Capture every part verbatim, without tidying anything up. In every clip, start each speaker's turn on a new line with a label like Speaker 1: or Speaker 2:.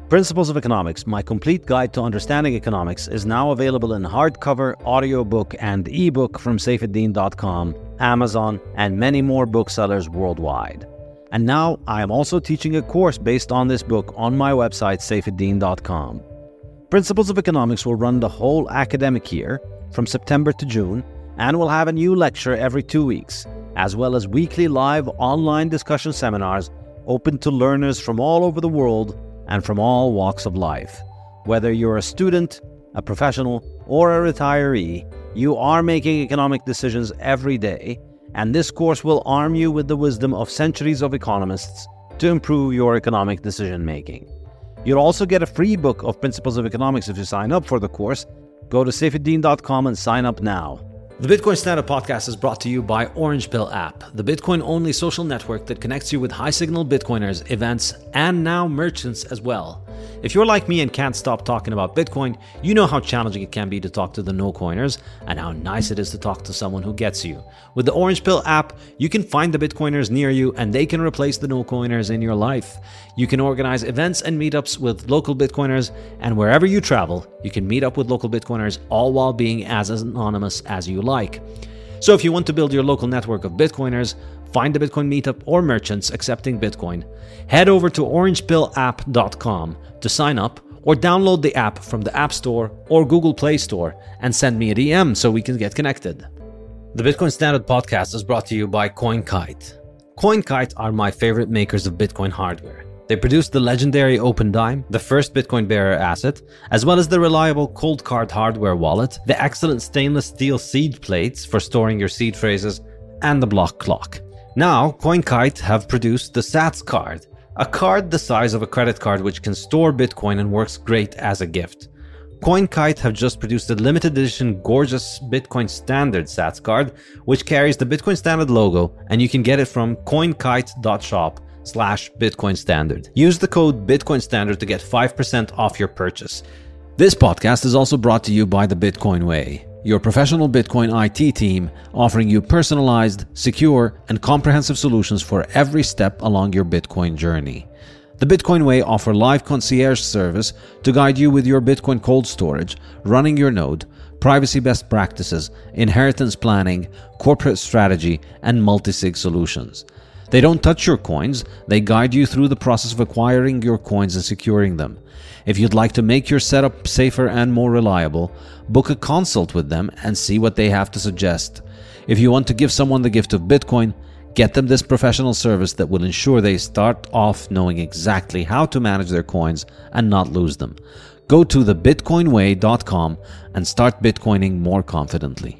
Speaker 1: Principles of Economics, my complete guide to understanding economics, is now available in hardcover, audiobook, and ebook from saifedean dot com, Amazon, and many more booksellers worldwide. And now I am also teaching a course based on this book on my website, saifedean dot com. Principles of Economics will run the whole academic year from September to June, and will have a new lecture every two weeks, as well as weekly live online discussion seminars open to learners from all over the world and from all walks of life. Whether you're a student, a professional, or a retiree, you are making economic decisions every day, and this course will arm you with the wisdom of centuries of economists to improve your economic decision-making. You'll also get a free book of Principles of Economics if you sign up for the course. Go to saifedean dot com and sign up now. The Bitcoin Standard Podcast is brought to you by Orange Pill app, the Bitcoin-only social network that connects you with high-signal Bitcoiners, events, and now merchants as well. If you're like me and can't stop talking about Bitcoin, you know how challenging it can be to talk to the no-coiners and how nice it is to talk to someone who gets you. With the Orange Pill app, you can find the Bitcoiners near you and they can replace the no-coiners in your life. You can organize events and meetups with local Bitcoiners, and wherever you travel, you can meet up with local Bitcoiners, all while being as anonymous as you like. So if you want to build your local network of Bitcoiners, find a Bitcoin meetup or merchants accepting Bitcoin, head over to orange pill app dot com to sign up, or download the app from the App Store or Google Play Store and send me a D M so we can get connected. The Bitcoin Standard Podcast is brought to you by CoinKite. CoinKite are my favorite makers of Bitcoin hardware. They produce the legendary OpenDime, the first Bitcoin bearer asset, as well as the reliable Coldcard hardware wallet, the excellent stainless steel seed plates for storing your seed phrases, and the block clock. Now, CoinKite have produced the Sats card, a card the size of a credit card which can store Bitcoin and works great as a gift. CoinKite have just produced a limited edition gorgeous Bitcoin Standard Sats card, which carries the Bitcoin Standard logo, and you can get it from coinkite dot shop slash Bitcoin Standard. Use the code Bitcoin Standard to get five percent off your purchase. This podcast is also brought to you by the Bitcoin Way, your professional Bitcoin I T team offering you personalized, secure, and comprehensive solutions for every step along your Bitcoin journey. The Bitcoin Way offer live concierge service to guide you with your Bitcoin cold storage, running your node, privacy best practices, inheritance planning, corporate strategy, and multi-sig solutions. They don't touch your coins, they guide you through the process of acquiring your coins and securing them. If you'd like to make your setup safer and more reliable, book a consult with them and see what they have to suggest. If you want to give someone the gift of Bitcoin, get them this professional service that will ensure they start off knowing exactly how to manage their coins and not lose them. Go to the bitcoin way dot com and start Bitcoining more confidently.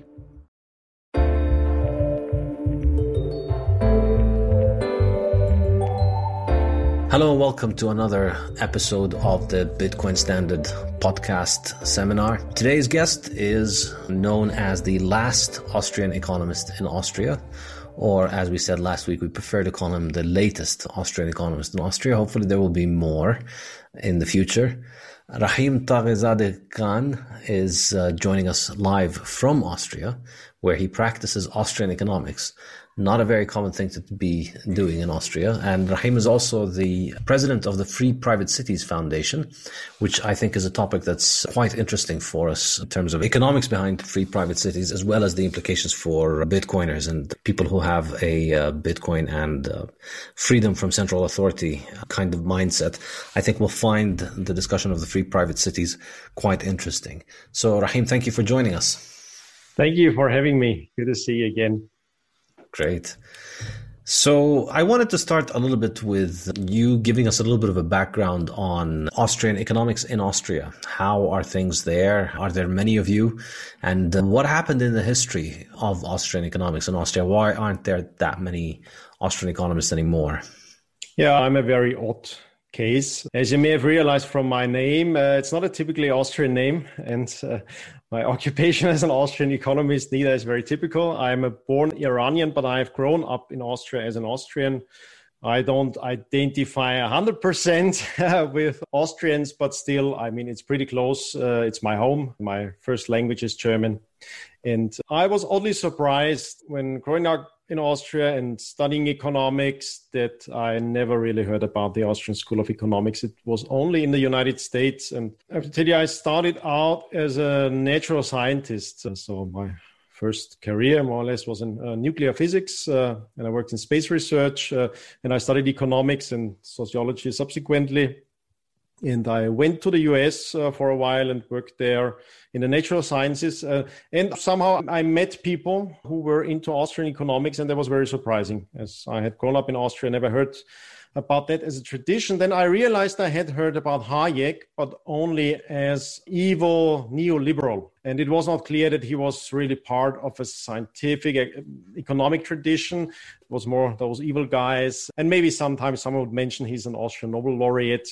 Speaker 1: Hello and welcome to another episode of the Bitcoin Standard Podcast Seminar. Today's guest is known as the last Austrian economist in Austria, or as we said last week, we prefer to call him the latest Austrian economist in Austria. Hopefully there will be more in the future. Rahim Taghizadeh Khan is uh, joining us live from Austria, where he practices Austrian economics. Not a very common thing to be doing in Austria. And Rahim is also the president of the Free Private Cities Foundation, which I think is a topic that's quite interesting for us in terms of economics behind free private cities, as well as the implications for Bitcoiners and people who have a uh, Bitcoin and uh, freedom from central authority kind of mindset. I think we'll find the discussion of the free private cities quite interesting. So Rahim, thank you for joining us.
Speaker 2: Thank you for having me. Good to see you again.
Speaker 1: Great. So I wanted to start a little bit with you giving us a little bit of a background on Austrian economics in Austria. How are things there? Are there many of you? And what happened in the history of Austrian economics in Austria? Why aren't there that many Austrian economists anymore?
Speaker 2: Yeah, I'm a very odd case. As you may have realized from my name, uh, it's not a typically Austrian name, and uh, my occupation as an Austrian economist neither is very typical. I'm a born Iranian, but I've grown up in Austria as an Austrian. I don't identify one hundred percent with Austrians, but still, I mean, it's pretty close. Uh, it's my home. My first language is German. And I was oddly surprised when growing up in Austria and studying economics that I never really heard about the Austrian School of Economics. It was only in the United States. And I have to tell you, I started out as a natural scientist. So my first career, more or less, was in uh, nuclear physics. Uh, and I worked in space research. Uh, and I studied economics and sociology subsequently. And I went to the U S uh, for a while and worked there in the natural sciences. Uh, and somehow I met people who were into Austrian economics, and that was very surprising. As I had grown up in Austria, never heard about that as a tradition. Then I realized I had heard about Hayek, but only as evil neoliberal. And it was not clear that he was really part of a scientific economic tradition. It was more those evil guys. And maybe sometimes someone would mention he's an Austrian Nobel laureate.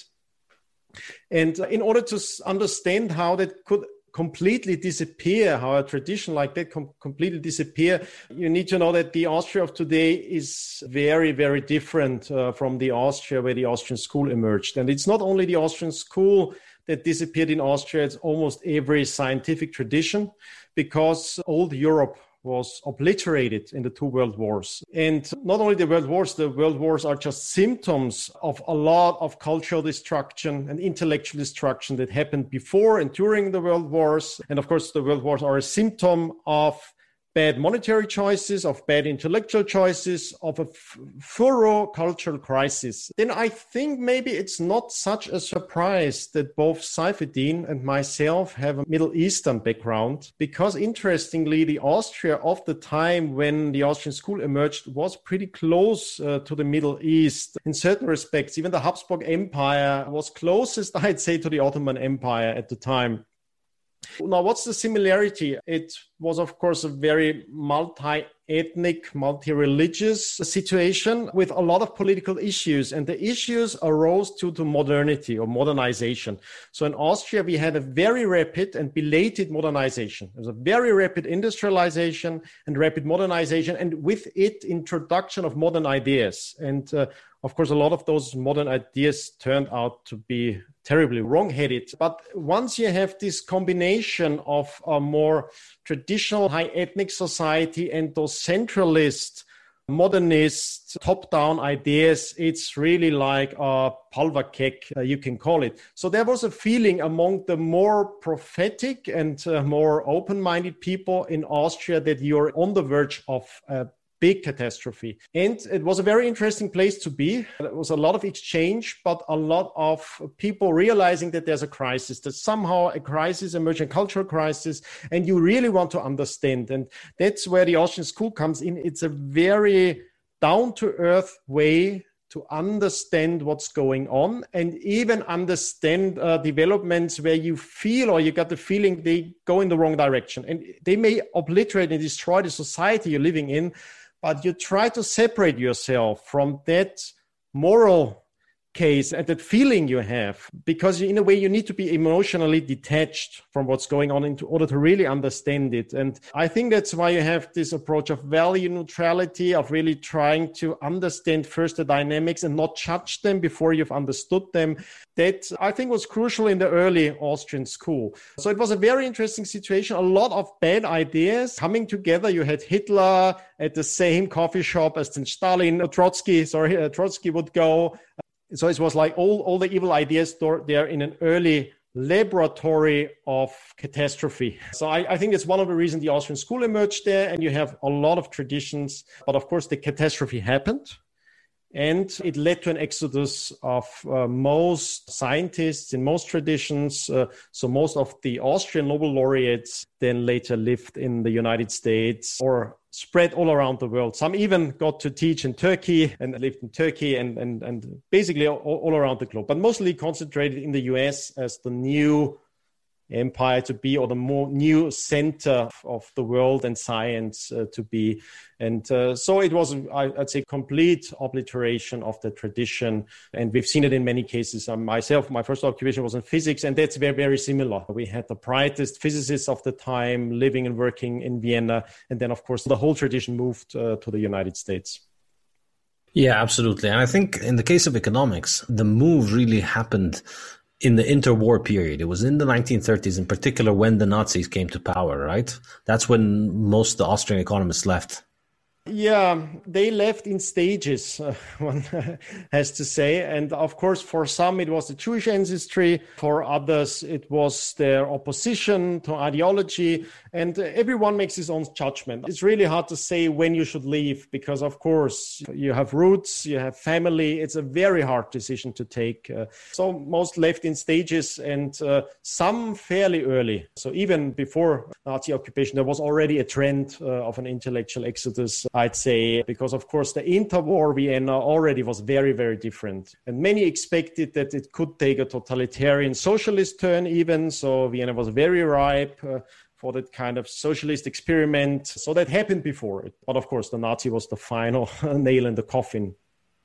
Speaker 2: And in order to understand how that could completely disappear, how a tradition like that com- completely disappear, you need to know that the Austria of today is very, very different uh, from the Austria where the Austrian school emerged. And it's not only the Austrian school that disappeared in Austria, it's almost every scientific tradition, because old Europe was obliterated in the two world wars. And not only the world wars, the world wars are just symptoms of a lot of cultural destruction and intellectual destruction that happened before and during the world wars. And of course, the world wars are a symptom of bad monetary choices, of bad intellectual choices, of a f- thorough cultural crisis. Then I think maybe it's not such a surprise that both Saifedean and myself have a Middle Eastern background, because interestingly, the Austria of the time when the Austrian school emerged was pretty close uh, to the Middle East. In certain respects, even the Habsburg Empire was closest, I'd say, to the Ottoman Empire at the time. Now, what's the similarity? It was, of course, a very multi-ethnic, multi-religious situation with a lot of political issues. And the issues arose due to modernity or modernization. So in Austria, we had a very rapid and belated modernization. There was a very rapid industrialization and rapid modernization, and with it, introduction of modern ideas. And uh, of course, a lot of those modern ideas turned out to be terribly wrong-headed. But once you have this combination of a more traditional high ethnic society and those centralist, modernist, top-down ideas, it's really like a Palvakek, uh, you can call it. So there was a feeling among the more prophetic and uh, more open-minded people in Austria that you're on the verge of a big catastrophe. And it was a very interesting place to be. There was a lot of exchange, but a lot of people realizing that there's a crisis, that somehow a crisis, emerging cultural crisis, and you really want to understand. And that's where the Austrian school comes in. It's a very down-to-earth way to understand what's going on, and even understand uh, developments where you feel or you got the feeling they go in the wrong direction. And they may obliterate and destroy the society you're living in, but you try to separate yourself from that moral case and that feeling you have, because in a way you need to be emotionally detached from what's going on in order to really understand it. And I think that's why you have this approach of value neutrality, of really trying to understand first the dynamics and not judge them before you've understood them. That I think was crucial in the early Austrian school. So it was a very interesting situation, a lot of bad ideas coming together. You had Hitler at the same coffee shop as Stalin, Trotsky, sorry, Trotsky would go. So it was like all, all the evil ideas stored there in an early laboratory of catastrophe. So I, I think it's one of the reasons the Austrian school emerged there, and you have a lot of traditions. But of course, the catastrophe happened, and it led to an exodus of uh, most scientists in most traditions. Uh, so most of the Austrian Nobel laureates then later lived in the United States or spread all around the world. Some even got to teach in Turkey and lived in Turkey and, and, and basically all, all around the globe, but mostly concentrated in the U S as the new empire to be, or the more new center of the world and science uh, to be. And uh, so it was, I'd say, complete obliteration of the tradition. And we've seen it in many cases. Um, myself, my first occupation was in physics, and that's very, very similar. We had the brightest physicists of the time living and working in Vienna. And then, of course, the whole tradition moved uh, to the United States.
Speaker 1: Yeah, absolutely. And I think in the case of economics, the move really happened in the interwar period. It was in the nineteen thirties, in particular, when the Nazis came to power, right? That's when most of the Austrian economists left.
Speaker 2: Yeah, they left in stages, uh, one has to say. And of course, for some, it was the Jewish ancestry. For others, it was their opposition to ideology. And everyone makes his own judgment. It's really hard to say when you should leave because, of course, you have roots, you have family. It's a very hard decision to take. Uh, so most left in stages and uh, some fairly early. So even before Nazi occupation, there was already a trend uh, of an intellectual exodus, I'd say, because, of course, the interwar Vienna already was very, very different. And many expected that it could take a totalitarian socialist turn even. So Vienna was very ripe uh, for that kind of socialist experiment. So that happened before. But, of course, the Nazi was the final nail in the coffin.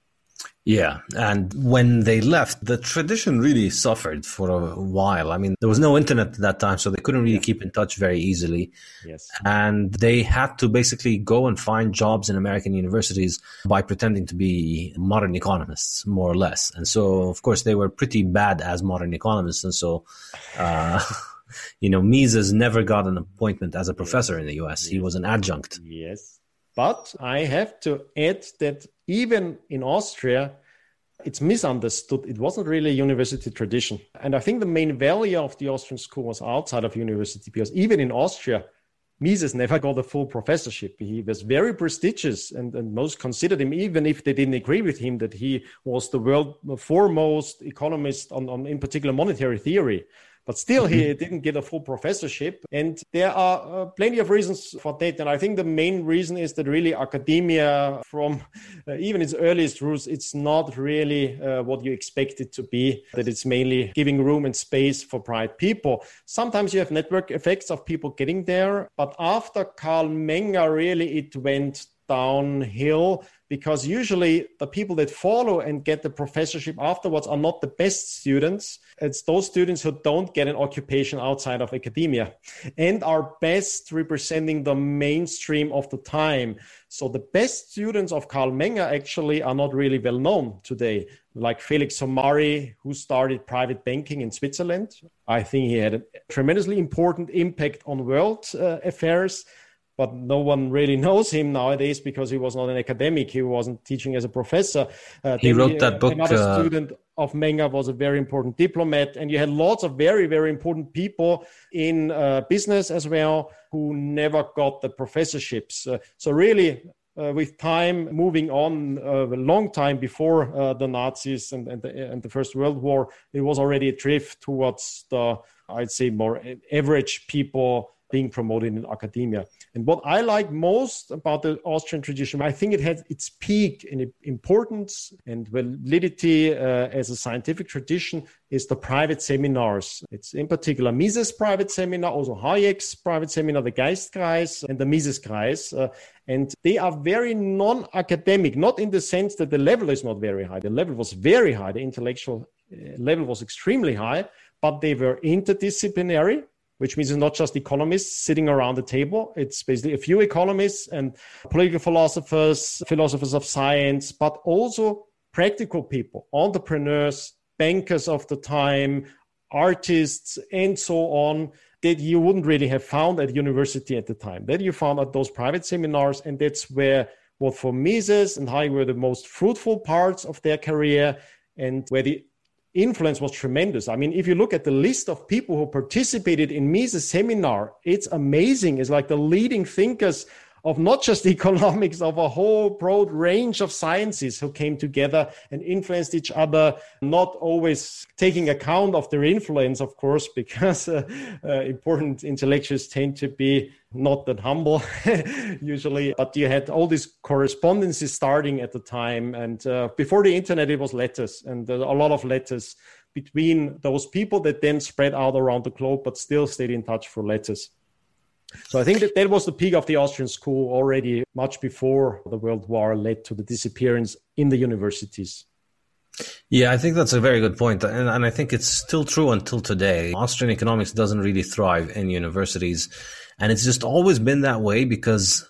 Speaker 1: Yeah, and when they left, the tradition really suffered for a while. I mean, there was no internet at that time, so they couldn't really yeah. keep in touch very easily.
Speaker 2: Yes.
Speaker 1: And they had to basically go and find jobs in American universities by pretending to be modern economists, more or less. And so, of course, they were pretty bad as modern economists. And so, uh, you know, Mises never got an appointment as a professor yes. in the U S. Yes. He was an adjunct.
Speaker 2: Yes. But I have to add that even in Austria, it's misunderstood. It wasn't really a university tradition. And I think the main value of the Austrian school was outside of university, because even in Austria, Mises never got a full professorship. He was very prestigious, and, and most considered him, even if they didn't agree with him, that he was the world foremost economist on, on in particular monetary theory. But still, he didn't get a full professorship. And there are uh, plenty of reasons for that. And I think the main reason is that really academia, from uh, even its earliest roots, it's not really uh, what you expect it to be, that it's mainly giving room and space for bright people. Sometimes you have network effects of people getting there. But after Karl Menger, really, it went downhill, because usually the people that follow and get the professorship afterwards are not the best students. It's those students who don't get an occupation outside of academia and are best representing the mainstream of the time. So the best students of Karl Menger actually are not really well known today, like Felix Somari, who started private banking in Switzerland. I think he had a tremendously important impact on world uh, affairs. But no one really knows him nowadays because he was not an academic. He wasn't teaching as a professor. Uh,
Speaker 1: he wrote he, that book.
Speaker 2: Another
Speaker 1: uh...
Speaker 2: student of Menger was a very important diplomat. And you had lots of very, very important people in uh, business as well who never got the professorships. Uh, so really, uh, with time moving on, uh, a long time before uh, the Nazis and, and, the, and the First World War, it was already a drift towards the, I'd say, more average people being promoted in academia. And what I like most about the Austrian tradition, I think it had its peak in importance and validity uh, as a scientific tradition, is the private seminars. It's in particular Mises' private seminar, also Hayek's private seminar, the Geistkreis and the Mises-Kreis. Uh, and they are very non-academic, not in the sense that the level is not very high. The level was very high. The intellectual uh, level was extremely high, but they were interdisciplinary, which means it's not just economists sitting around the table. It's basically a few economists and political philosophers, philosophers of science, but also practical people, entrepreneurs, bankers of the time, artists, and so on, that you wouldn't really have found at university at the time. That you found at those private seminars, and that's where what for Mises and Hayek were the most fruitful parts of their career, and where the influence was tremendous. I mean, if you look at the list of people who participated in Mises' seminar, it's amazing. It's like the leading thinkers of not just economics, of a whole broad range of sciences who came together and influenced each other, not always taking account of their influence, of course, because uh, uh, important intellectuals tend to be not that humble usually. But you had all these correspondences starting at the time. And uh, before the internet, it was letters, and uh, a lot of letters between those people that then spread out around the globe, but still stayed in touch through letters. So I think that that was the peak of the Austrian school already much before the World War led to the disappearance in the universities.
Speaker 1: Yeah, I think that's a very good point. And, and I think it's still true until today. Austrian economics doesn't really thrive in universities. And it's just always been that way because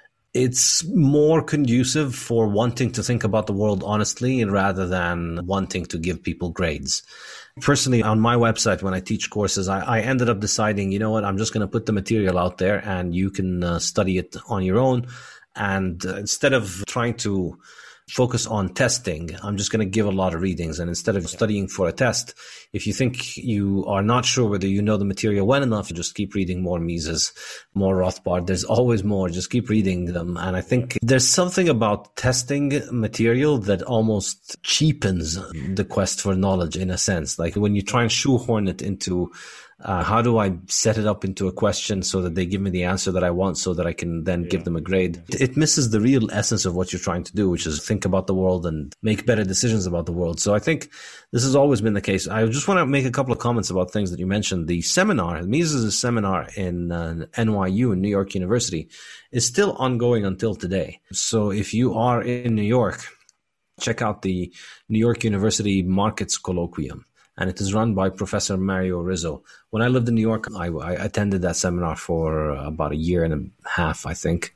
Speaker 1: it's more conducive for wanting to think about the world honestly rather than wanting to give people grades. Personally, on my website, when I teach courses, I, I ended up deciding, you know what, I'm just going to put the material out there and you can uh, study it on your own. And uh, instead of trying to focus on testing, I'm just going to give a lot of readings. And instead of studying for a test, if you think you are not sure whether you know the material well enough, just keep reading more Mises, more Rothbard. There's always more. Just keep reading them. And I think there's something about testing material that almost cheapens the quest for knowledge in a sense. Like when you try and shoehorn it into Uh, how do I set it up into a question so that they give me the answer that I want so that I can then yeah. give them a grade? It misses the real essence of what you're trying to do, which is think about the world and make better decisions about the world. So I think this has always been the case. I just want to make a couple of comments about things that you mentioned. The seminar, Mises' seminar in uh, N Y U, in New York University, is still ongoing until today. So if you are in New York, check out the New York University Markets Colloquium. And it is run by Professor Mario Rizzo. When I lived in New York, I, I attended that seminar for about a year and a half, I think,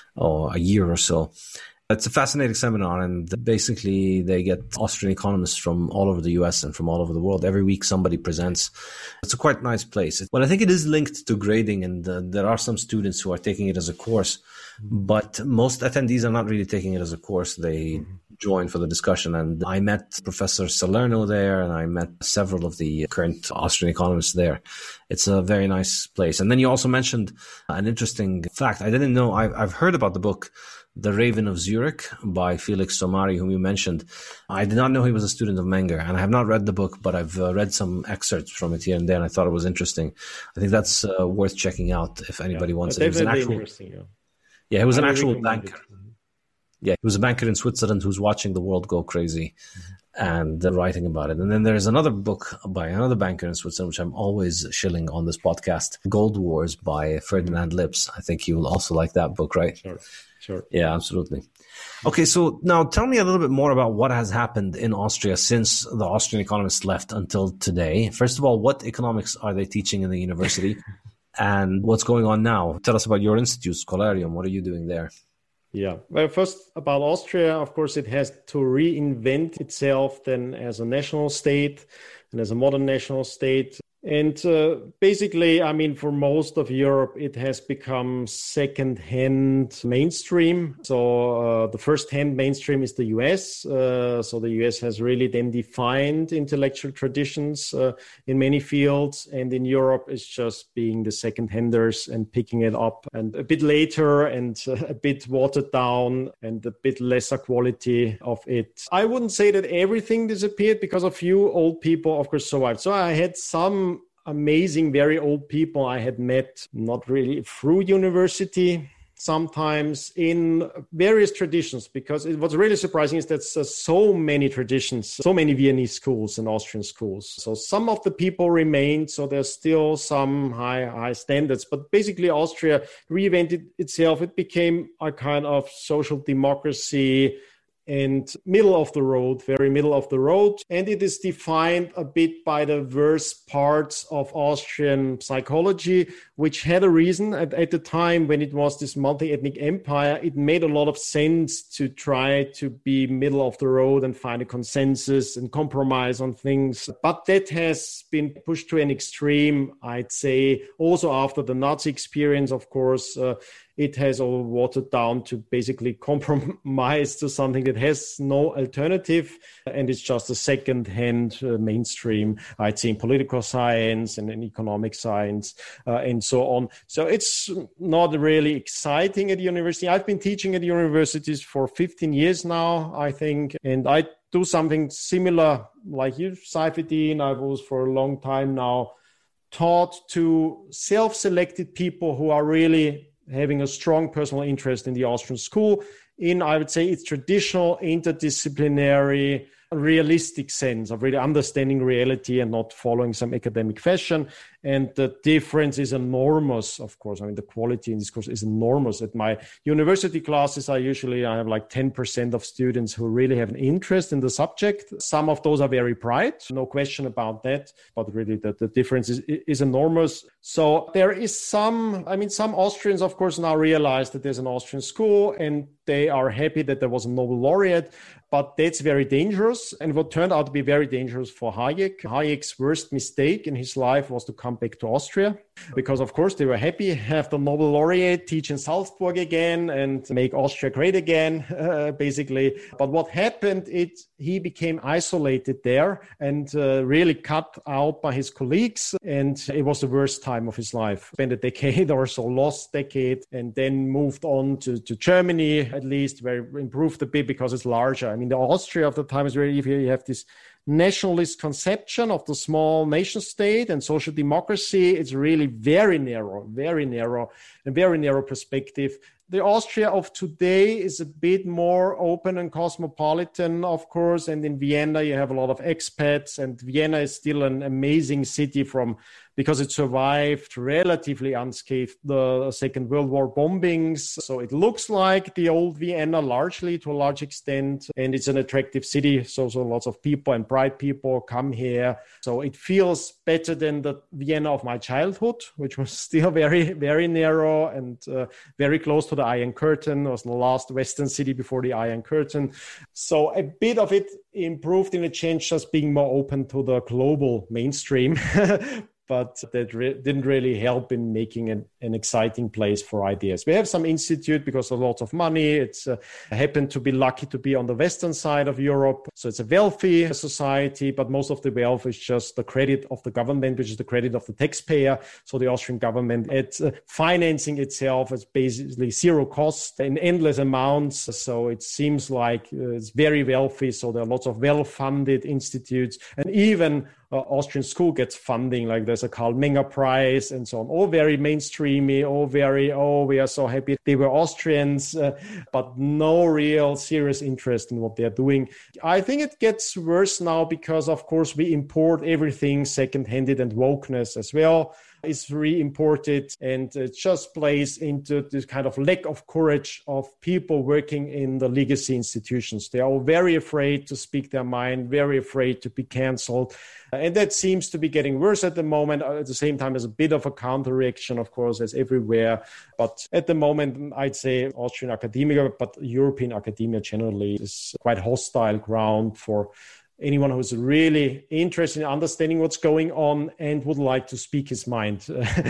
Speaker 1: or a year or so. It's a fascinating seminar, and basically they get Austrian economists from all over the U S and from all over the world. Every week somebody presents. It's a quite nice place. But I think it is linked to grading, and uh, there are some students who are taking it as a course, but most attendees are not really taking it as a course. They join for the discussion. And I met Professor Salerno there, and I met several of the current Austrian economists there. It's a very nice place. And then you also mentioned an interesting fact. I didn't know, I've, I've heard about the book, The Raven of Zurich by Felix Somari, whom you mentioned. I did not know he was a student of Menger, and I have not read the book, but I've uh, read some excerpts from it here and there, and I thought it was interesting. I think that's uh, worth checking out if anybody yeah, wants it. It was an actual, interesting, yeah. yeah, he was I an actual banker. It. Yeah, he was a banker in Switzerland who's watching the world go crazy mm-hmm. and uh, writing about it. And then there's another book by another banker in Switzerland, which I'm always shilling on this podcast, Gold Wars by Ferdinand Lips. I think you will also like that book, right?
Speaker 2: Sure, sure.
Speaker 1: Yeah, absolutely. Okay, so now tell me a little bit more about what has happened in Austria since the Austrian economists left until today. First of all, what economics are they teaching in the university? And what's going on now? Tell us about your institute, Scholarium. What are you doing there?
Speaker 2: Yeah. Well, first about Austria, of course, it has to reinvent itself then as a national state and as a modern national state. And uh, basically, I mean, for most of Europe, it has become second-hand mainstream. So uh, the first-hand mainstream is the U S. Uh, so the U S has really then defined intellectual traditions uh, in many fields. And in Europe, it's just being the second-handers and picking it up. And a bit later and uh, a bit watered down and a bit lesser quality of it. I wouldn't say that everything disappeared because a few old people, of course, survived. So I had some amazing, very old people I had met, not really through university, sometimes in various traditions, because it, what's really surprising is that uh, so many traditions, so many Viennese schools and Austrian schools. So some of the people remained, so there's still some high, high standards, but basically Austria reinvented itself. It became a kind of social democracy and middle of the road, very middle of the road. And it is defined a bit by the worst parts of Austrian psychology, which had a reason. At, at the time when it was this multi-ethnic empire, it made a lot of sense to try to be middle of the road and find a consensus and compromise on things. But that has been pushed to an extreme, I'd say, also after the Nazi experience, of course. Uh, It has all watered down to basically compromise to something that has no alternative. And it's just a second-hand uh, mainstream, I'd say, in political science and in economic science uh, and so on. So it's not really exciting at the university. I've been teaching at universities for fifteen years now, I think. And I do something similar like you, Saifedean. I was for a long time now taught to self-selected people who are really having a strong personal interest in the Austrian school in, I would say, its traditional interdisciplinary, realistic sense of really understanding reality and not following some academic fashion. And the difference is enormous, of course. I mean, the quality in this course is enormous. At my university classes, I usually I have like ten percent of students who really have an interest in the subject. Some of those are very bright, no question about that. But really, the, the difference is, is enormous. So there is some, I mean, some Austrians, of course, now realize that there's an Austrian school, and They are happy that there was a Nobel laureate, but that's very dangerous. And what turned out to be very dangerous for Hayek. Hayek's worst mistake in his life was to come back to Austria, because of course they were happy, have the Nobel laureate, teach in Salzburg again and make Austria great again, uh, basically. But what happened, it he became isolated there and uh, really cut out by his colleagues. And it was the worst time of his life. Spent a decade or so, lost decade, and then moved on to, to Germany, at least, where it improved a bit because it's larger. I mean, the Austria of the time is really, if you have this nationalist conception of the small nation state and social democracy, it's really very narrow, very narrow, and very narrow perspective. The Austria of today is a bit more open and cosmopolitan, of course. And in Vienna, you have a lot of expats. And Vienna is still an amazing city from because it survived relatively unscathed the Second World War bombings. So it looks like the old Vienna largely to a large extent. And it's an attractive city. So, so lots of people and bright people come here. So it feels better than the Vienna of my childhood, which was still very, very narrow and uh, very close to the Iron Curtain. It was the last Western city before the Iron Curtain. So a bit of it improved in a change, just being more open to the global mainstream. But that re- didn't really help in making an, an exciting place for ideas. We have some institute because of lots of money. It's uh, happened to be lucky to be on the Western side of Europe. So it's a wealthy society, but most of the wealth is just the credit of the government, which is the credit of the taxpayer. So the Austrian government, it's uh, financing itself as basically zero cost in endless amounts. So it seems like uh, it's very wealthy. So there are lots of well-funded institutes, and even Uh, Austrian school gets funding, like there's a Karl Menger Prize and so on, all very mainstreamy, all very, oh, we are so happy they were Austrians, uh, but no real serious interest in what they're doing. I think it gets worse now because, of course, we import everything second-handed, and wokeness as well is re-imported, and it just plays into this kind of lack of courage of people working in the legacy institutions. They are all very afraid to speak their mind, very afraid to be cancelled. And that seems to be getting worse at the moment. At the same time, there's a bit of a counter-reaction, of course, as everywhere. But at the moment, I'd say Austrian academia, but European academia generally is quite hostile ground for anyone who's really interested in understanding what's going on and would like to speak his mind,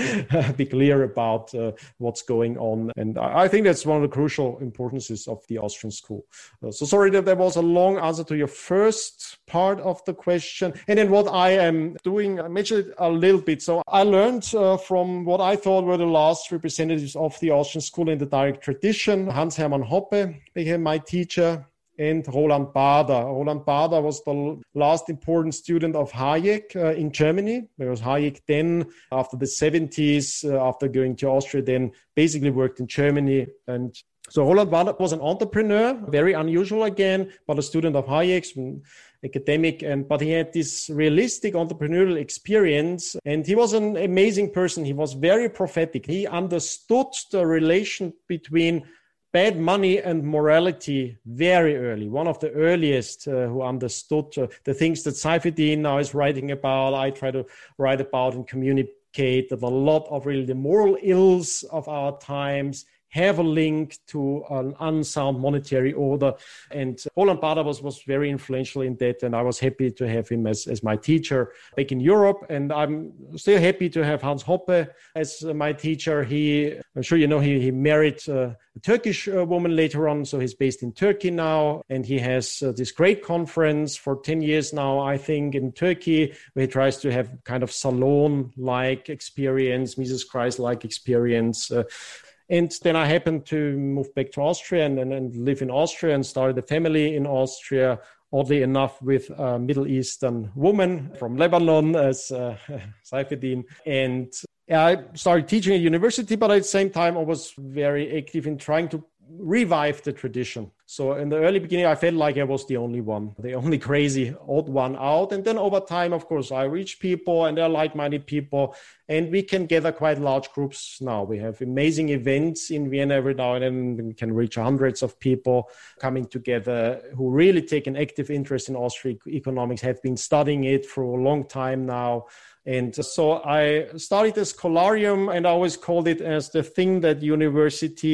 Speaker 2: be clear about uh, what's going on. And I think that's one of the crucial importances of the Austrian school. Uh, so sorry that there was a long answer to your first part of the question. And then what I am doing, I mentioned it a little bit. So I learned uh, from what I thought were the last representatives of the Austrian school in the direct tradition. Hans-Hermann Hoppe became my teacher, and Roland Bader. Roland Bader was the last important student of Hayek uh, in Germany, because Hayek then, after the seventies, uh, after going to Austria, then basically worked in Germany. And so Roland Bader was an entrepreneur, very unusual again, but a student of Hayek's, academic, and but he had this realistic entrepreneurial experience, and he was an amazing person. He was very prophetic. He understood the relation between bad money and morality very early. One of the earliest uh, who understood uh, the things that Saifedean now is writing about, I try to write about and communicate, that a lot of really the moral ills of our times have a link to an unsound monetary order. And Roland Bader was, was very influential in that. And I was happy to have him as, as my teacher back in Europe. And I'm still happy to have Hans Hoppe as my teacher. He, I'm sure you know, he, he married uh, a Turkish uh, woman later on. So he's based in Turkey now. And he has uh, this great conference for ten years now, I think, in Turkey, where he tries to have kind of salon-like experience, Mises Christ-like experience. Uh, And then I happened to move back to Austria and, and, and live in Austria and started a family in Austria, oddly enough, with a Middle Eastern woman from Lebanon as uh, Saifedean. And I started teaching at university, but at the same time, I was very active in trying to revive the tradition. So in the early beginning, I felt like I was the only one, the only crazy odd one out. And then over time, of course, I reach people and they're like-minded people, and we can gather quite large groups now. We have amazing events in Vienna every now and then. We can reach hundreds of people coming together who really take an active interest in Austrian economics, have been studying it for a long time now. And so I started a scholarium, and I always called it as the thing that university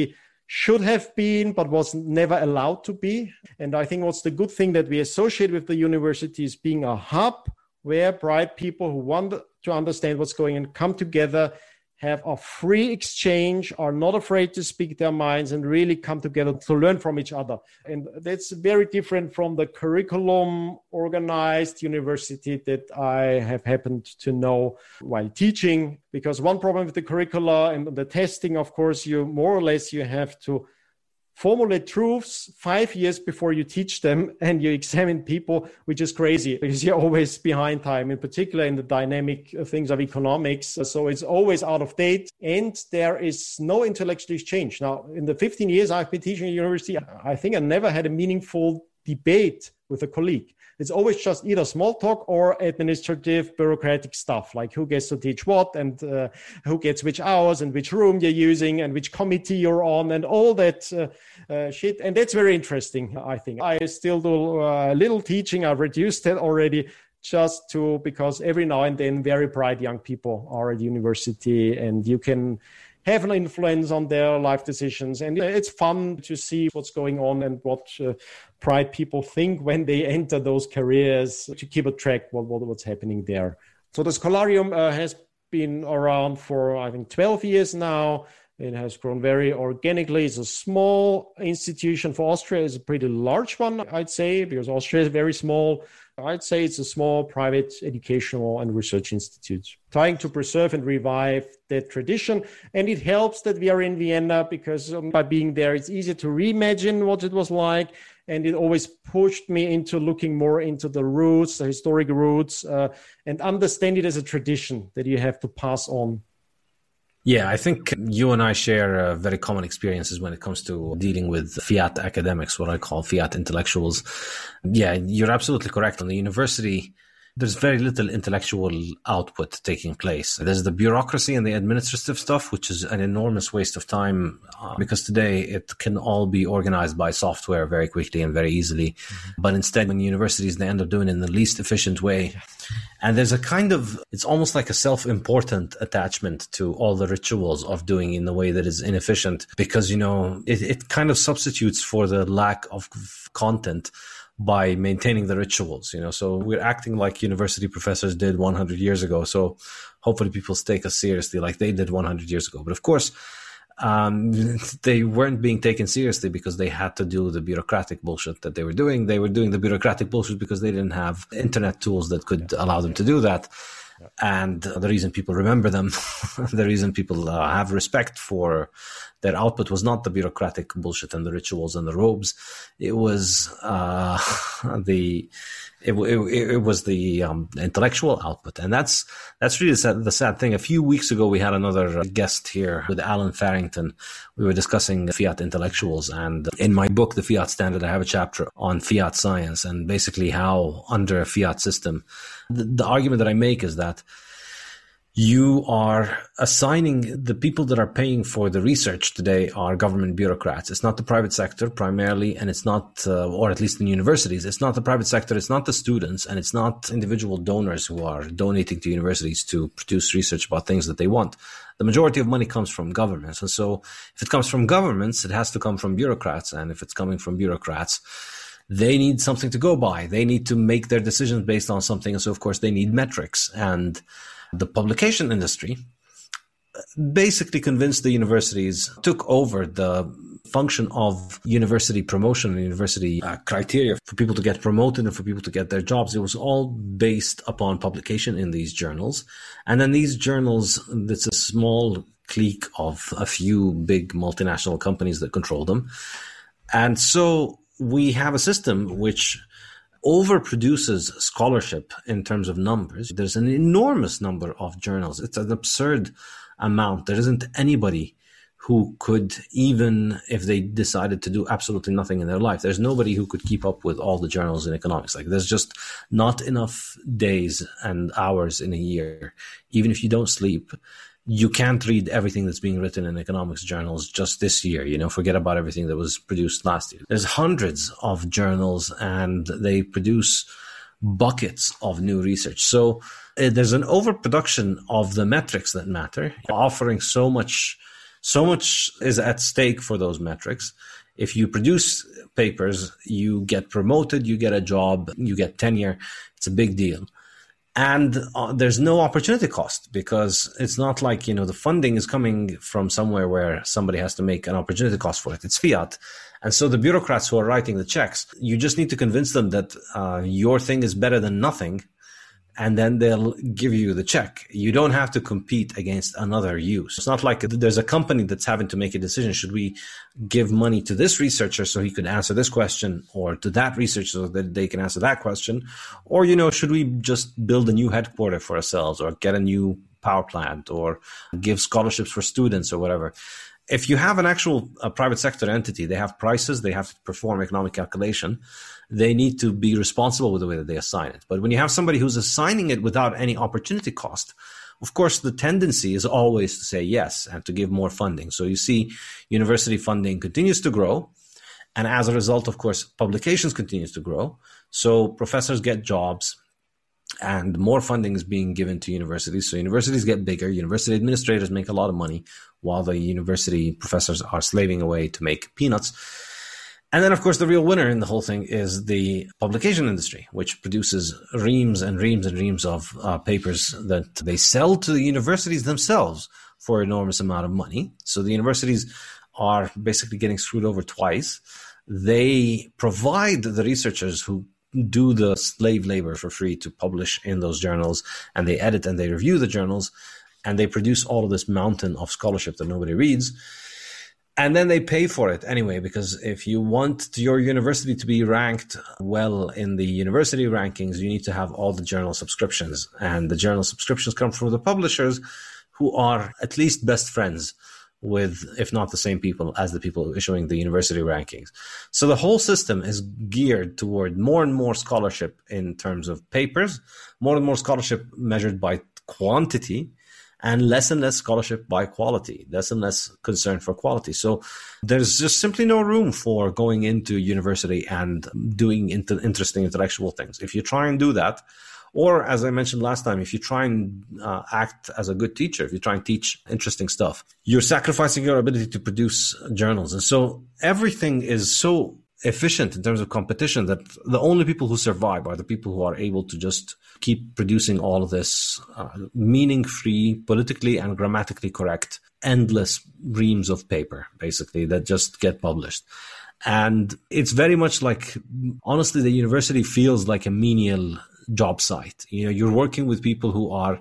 Speaker 2: should have been, but was never allowed to be. And I think what's the good thing that we associate with the university is being a hub where bright people who want to understand what's going on come together, have a free exchange, are not afraid to speak their minds, and really come together to learn from each other. And that's very different from the curriculum organized university that I have happened to know while teaching. Because one problem with the curricula and the testing, of course, you more or less you have to formulate truths five years before you teach them, and you examine people, which is crazy because you're always behind time, in particular in the dynamic things of economics. So it's always out of date, and there is no intellectual exchange. Now, in the fifteen years I've been teaching at university, I think I never had a meaningful debate with a colleague. It's always just either small talk or administrative bureaucratic stuff, like who gets to teach what, and uh, who gets which hours, and which room you're using, and which committee you're on, and all that uh, uh, shit. And that's very interesting, I think. I still do a uh, little teaching. I've reduced that already, just to, because every now and then very bright young people are at university, and you can have an influence on their life decisions. And it's fun to see what's going on and what uh, bright people think when they enter those careers, to keep a track what, what what's happening there. So the Scholarium uh, has been around for, I think, twelve years now. It has grown very organically. It's a small institution. For Austria, it's a pretty large one, I'd say, because Austria is very small. I'd say it's a small private educational and research institute, trying to preserve and revive that tradition. And it helps that we are in Vienna, because um, by being there, it's easier to reimagine what it was like. And it always pushed me into looking more into the roots, the historic roots, uh, and understand it as a tradition that you have to pass on.
Speaker 1: Yeah, I think you and I share uh, very common experiences when it comes to dealing with fiat academics, what I call fiat intellectuals. Yeah, you're absolutely correct. On the university, there's very little intellectual output taking place. There's the bureaucracy and the administrative stuff, which is an enormous waste of time uh, because today it can all be organized by software very quickly and very easily. Mm-hmm. But instead, when universities, they end up doing it in the least efficient way. And there's a kind of, it's almost like a self-important attachment to all the rituals of doing in the way that is inefficient, because, you know, it, it kind of substitutes for the lack of content by maintaining the rituals, you know. So we're acting like university professors did one hundred years ago. So hopefully people take us seriously like they did one hundred years ago. But of course, um, they weren't being taken seriously because they had to do the bureaucratic bullshit that they were doing. They were doing the bureaucratic bullshit because they didn't have internet tools that could allow them to do that. And the reason people remember them, the reason people uh, have respect for their output was not the bureaucratic bullshit and the rituals and the robes. It was uh, the it, it, it was the um, intellectual output, and that's that's really the sad, the sad thing. A few weeks ago, we had another guest here with Alan Farrington. We were discussing fiat intellectuals, and in my book, The Fiat Standard, I have a chapter on fiat science and basically how under a fiat system, the, the argument that I make is that you are assigning the people that are paying for the research today are government bureaucrats. It's not the private sector primarily, and it's not, uh, or at least in universities, it's not the private sector, it's not the students, and it's not individual donors who are donating to universities to produce research about things that they want. The majority of money comes from governments. And so if it comes from governments, it has to come from bureaucrats. And if it's coming from bureaucrats, they need something to go by. They need to make their decisions based on something. And so, of course, they need metrics. And the publication industry basically convinced the universities, took over the function of university promotion and university uh, criteria for people to get promoted and for people to get their jobs. It was all based upon publication in these journals. And then these journals, it's a small clique of a few big multinational companies that control them. And so we have a system which overproduces scholarship in terms of numbers. There's an enormous number of journals. It's an absurd amount. There isn't anybody who could, even if they decided to do absolutely nothing in their life, there's nobody who could keep up with all the journals in economics. Like, there's just not enough days and hours in a year. Even if you don't sleep, you can't read everything that's being written in economics journals just this year. You know, forget about everything that was produced last year. There's hundreds of journals and they produce buckets of new research. So uh, there's an overproduction of the metrics that matter, offering so much So much is at stake for those metrics. If you produce papers, you get promoted, you get a job, you get tenure. It's a big deal. And uh, there's no opportunity cost, because it's not like, you know, the funding is coming from somewhere where somebody has to make an opportunity cost for it. It's fiat. And so the bureaucrats who are writing the checks, you just need to convince them that uh, your thing is better than nothing, and then they'll give you the check. You don't have to compete against another use. It's not like there's a company that's having to make a decision. Should we give money to this researcher so he could answer this question, or to that researcher so that they can answer that question? Or, you know, should we just build a new headquarter for ourselves, or get a new power plant, or give scholarships for students, or whatever? If you have an actual a private sector entity, they have prices, they have to perform economic calculation. They need to be responsible with the way that they assign it. But when you have somebody who's assigning it without any opportunity cost, of course, the tendency is always to say yes and to give more funding. So you see university funding continues to grow. And as a result, of course, publications continues to grow. So professors get jobs, and more funding is being given to universities. So universities get bigger. University administrators make a lot of money, while the university professors are slaving away to make peanuts. And then, of course, the real winner in the whole thing is the publication industry, which produces reams and reams and reams of uh, papers that they sell to the universities themselves for an enormous amount of money. So the universities are basically getting screwed over twice. They provide the researchers who do the slave labor for free to publish in those journals, and they edit and they review the journals, and they produce all of this mountain of scholarship that nobody reads. And then they pay for it anyway, because if you want your university to be ranked well in the university rankings, you need to have all the journal subscriptions. And the journal subscriptions come from the publishers, who are at least best friends with, if not the same people as the people issuing the university rankings. So the whole system is geared toward more and more scholarship in terms of papers, more and more scholarship measured by quantity, and less and less scholarship by quality, less and less concern for quality. So there's just simply no room for going into university and doing inter- interesting intellectual things. If you try and do that, or as I mentioned last time, if you try and uh, act as a good teacher, if you try and teach interesting stuff, you're sacrificing your ability to produce journals. And so everything is so efficient in terms of competition that the only people who survive are the people who are able to just keep producing all of this uh, meaning-free, politically and grammatically correct, endless reams of paper, basically, that just get published. And it's very much like, honestly, the university feels like a menial job site. You know, you're working with people who are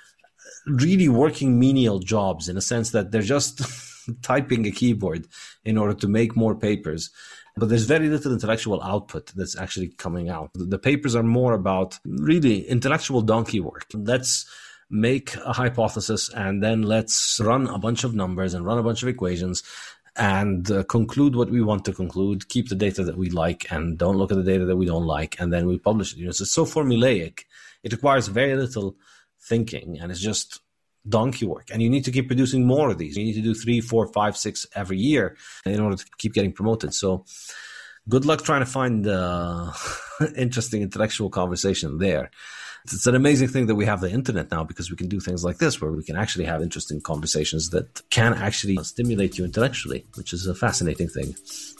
Speaker 1: really working menial jobs, in a sense that they're just typing a keyboard in order to make more papers. But there's very little intellectual output that's actually coming out. The papers are more about really intellectual donkey work. Let's make a hypothesis, and then let's run a bunch of numbers and run a bunch of equations and uh, conclude what we want to conclude, keep the data that we like, and don't look at the data that we don't like, and then we publish it. You know, so it's so formulaic. It requires very little thinking, and it's just donkey work. And you need to keep producing more of these. You need to do three, four, five, six every year in order to keep getting promoted. So good luck trying to find uh, interesting intellectual conversation there. It's an amazing thing that we have the internet now, because we can do things like this, where we can actually have interesting conversations that can actually stimulate you intellectually, which is a fascinating thing.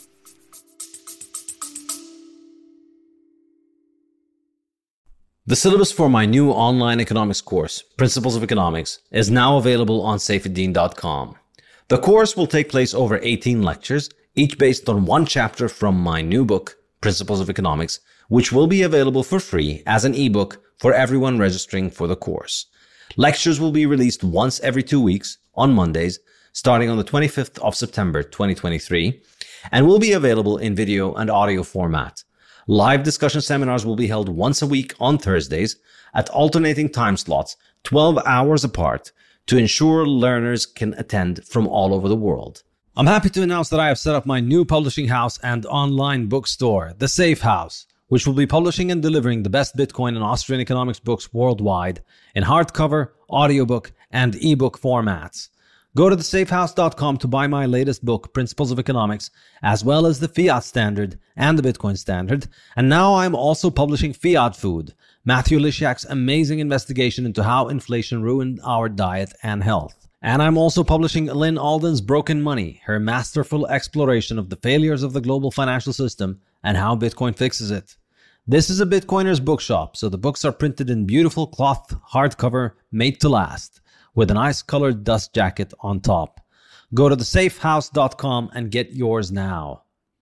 Speaker 1: The syllabus for my new online economics course, Principles of Economics, is now available on saifedean dot com. The course will take place over eighteen lectures, each based on one chapter from my new book, Principles of Economics, which will be available for free as an ebook for everyone registering for the course. Lectures will be released once every two weeks on Mondays, starting on the twenty-fifth of September twenty twenty-three, and will be available in video and audio format. Live discussion seminars will be held once a week on Thursdays at alternating time slots, twelve hours apart, to ensure learners can attend from all over the world. I'm happy to announce that I have set up my new publishing house and online bookstore, The Safe House, which will be publishing and delivering the best Bitcoin and Austrian economics books worldwide in hardcover, audiobook, and ebook formats. Go to the safe house dot com to buy my latest book, Principles of Economics, as well as the Fiat Standard and the Bitcoin Standard. And now I'm also publishing Fiat Food, Matthew Lysiak's amazing investigation into how inflation ruined our diet and health. And I'm also publishing Lyn Alden's Broken Money, her masterful exploration of the failures of the global financial system and how Bitcoin fixes it. This is a Bitcoiner's bookshop, so the books are printed in beautiful cloth hardcover made to last, with an ice-colored dust jacket on top. Go to the safe house dot com and get yours now.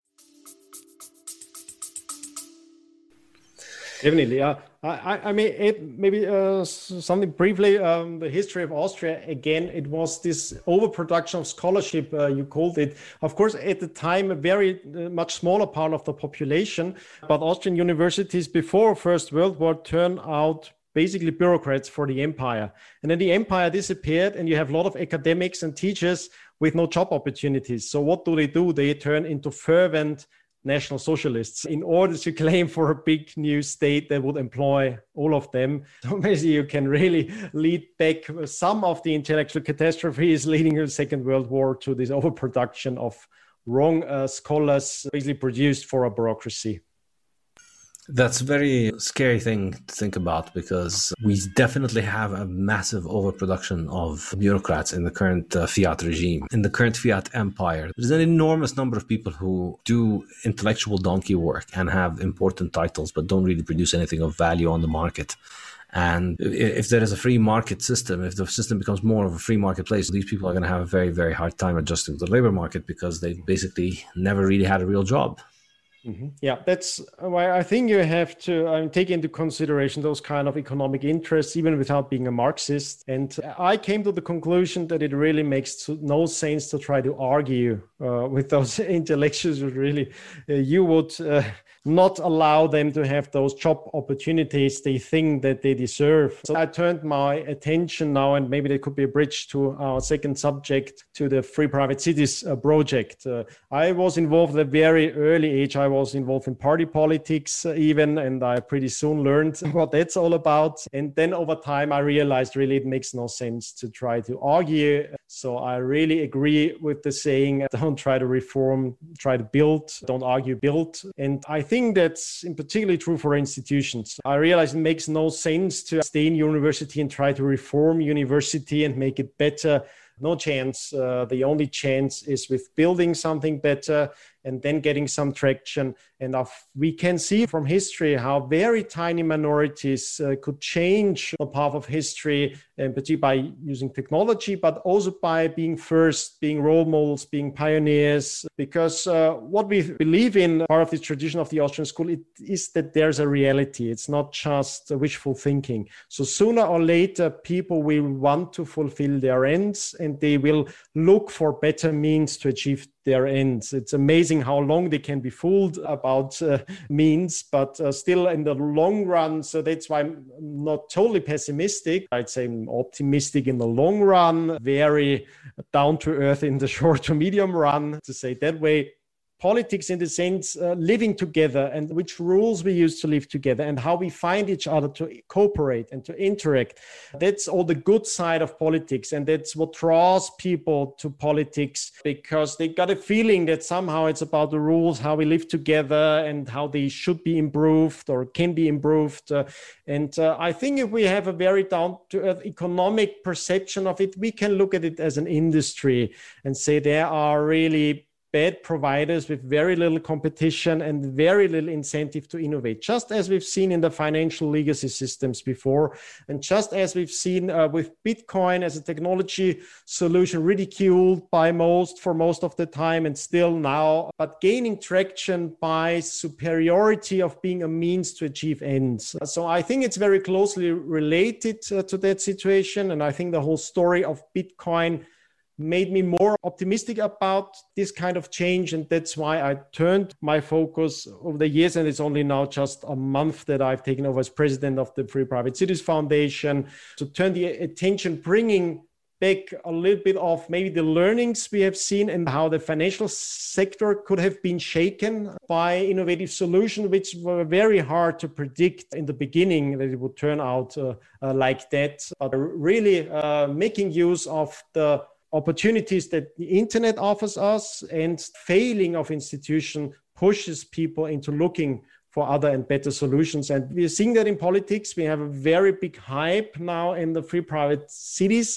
Speaker 2: Definitely. Uh, I, I mean, it, maybe uh, something briefly, um, the history of Austria, again, it was this overproduction of scholarship, uh, you called it. Of course, at the time, a very uh, much smaller part of the population, but Austrian universities before First World War turned out basically bureaucrats for the empire. And then the empire disappeared and you have a lot of academics and teachers with no job opportunities. So what do they do? They turn into fervent National Socialists in order to claim for a big new state that would employ all of them. So basically you can really lead back some of the intellectual catastrophes leading to the Second World War to this overproduction of wrong uh, scholars basically produced for a bureaucracy.
Speaker 1: That's a very scary thing to think about because we definitely have a massive overproduction of bureaucrats in the current uh, fiat regime, in the current fiat empire. There's an enormous number of people who do intellectual donkey work and have important titles, but don't really produce anything of value on the market. And if there is a free market system, if the system becomes more of a free marketplace, these people are going to have a very, very hard time adjusting to the labor market because they basically never really had a real job.
Speaker 2: Mm-hmm. Yeah, that's why I think you have to um, take into consideration those kind of economic interests, even without being a Marxist. And I came to the conclusion that it really makes no sense to try to argue uh, with those intellectuals. Really, uh, you would uh, not allow them to have those job opportunities they think that they deserve. So I turned my attention now, and maybe there could be a bridge to our second subject, to the Free Private Cities uh, project. Uh, I was involved at a very early age. I was involved in party politics uh, even, and I pretty soon learned what that's all about. And then over time, I realized really it makes no sense to try to argue. So I really agree with the saying, don't try to reform, try to build, don't argue, build. And I think that's in particularly true for institutions. I realize it makes no sense to stay in university and try to reform university and make it better. No chance. Uh, the only chance is with building something better and then getting some traction. And uh, we can see from history how very tiny minorities uh, could change the path of history, and particularly by using technology, but also by being first, being role models, being pioneers. Because uh, what we believe in, part of this tradition of the Austrian school, it is that there's a reality. It's not just wishful thinking. So sooner or later, people will want to fulfill their ends and they will look for better means to achieve their ends. It's amazing how long they can be fooled about uh, means, but uh, still in the long run. So that's why I'm not totally pessimistic. I'd say I'm optimistic in the long run, very down to earth in the short to medium run, to say it that way. Politics in the sense uh, living together and which rules we use to live together and how we find each other to cooperate and to interact. That's all the good side of politics. And that's what draws people to politics, because they got a feeling that somehow it's about the rules, how we live together and how they should be improved or can be improved. Uh, and uh, I think if we have a very down to earth economic perception of it, we can look at it as an industry and say there are really bad providers with very little competition and very little incentive to innovate, just as we've seen in the financial legacy systems before, and just as we've seen uh, with Bitcoin as a technology solution ridiculed by most for most of the time and still now, but gaining traction by superiority of being a means to achieve ends. So I think it's very closely related uh, to that situation. And I think the whole story of Bitcoin made me more optimistic about this kind of change. And that's why I turned my focus over the years. And it's only now just a month that I've taken over as president of the Free Private Cities Foundation to turn the attention, bringing back a little bit of maybe the learnings we have seen and how the financial sector could have been shaken by innovative solutions, which were very hard to predict in the beginning that it would turn out uh, uh, like that. But really uh, making use of the opportunities that the internet offers us, and failing of institution pushes people into looking for other and better solutions. And we're seeing that in politics. We have a very big hype now in the Free Private Cities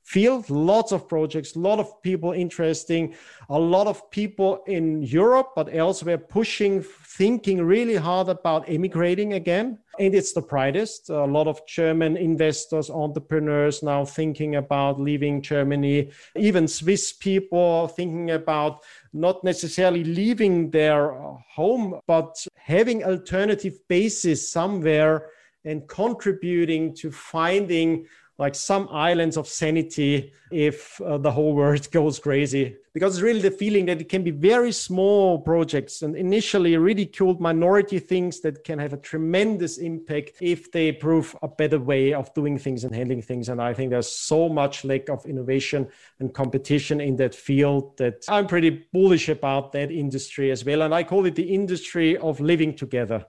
Speaker 2: field, lots of projects, a lot of people interesting, a lot of people in Europe, but elsewhere pushing, thinking really hard about emigrating again. And it's the brightest. A lot of German investors, entrepreneurs now thinking about leaving Germany, even Swiss people thinking about not necessarily leaving their home, but having alternative bases somewhere and contributing to finding like some islands of sanity if uh, the whole world goes crazy. Because it's really the feeling that it can be very small projects and initially ridiculed minority things that can have a tremendous impact if they prove a better way of doing things and handling things. And I think there's so much lack of innovation and competition in that field that I'm pretty bullish about that industry as well. And I call it the industry of living together.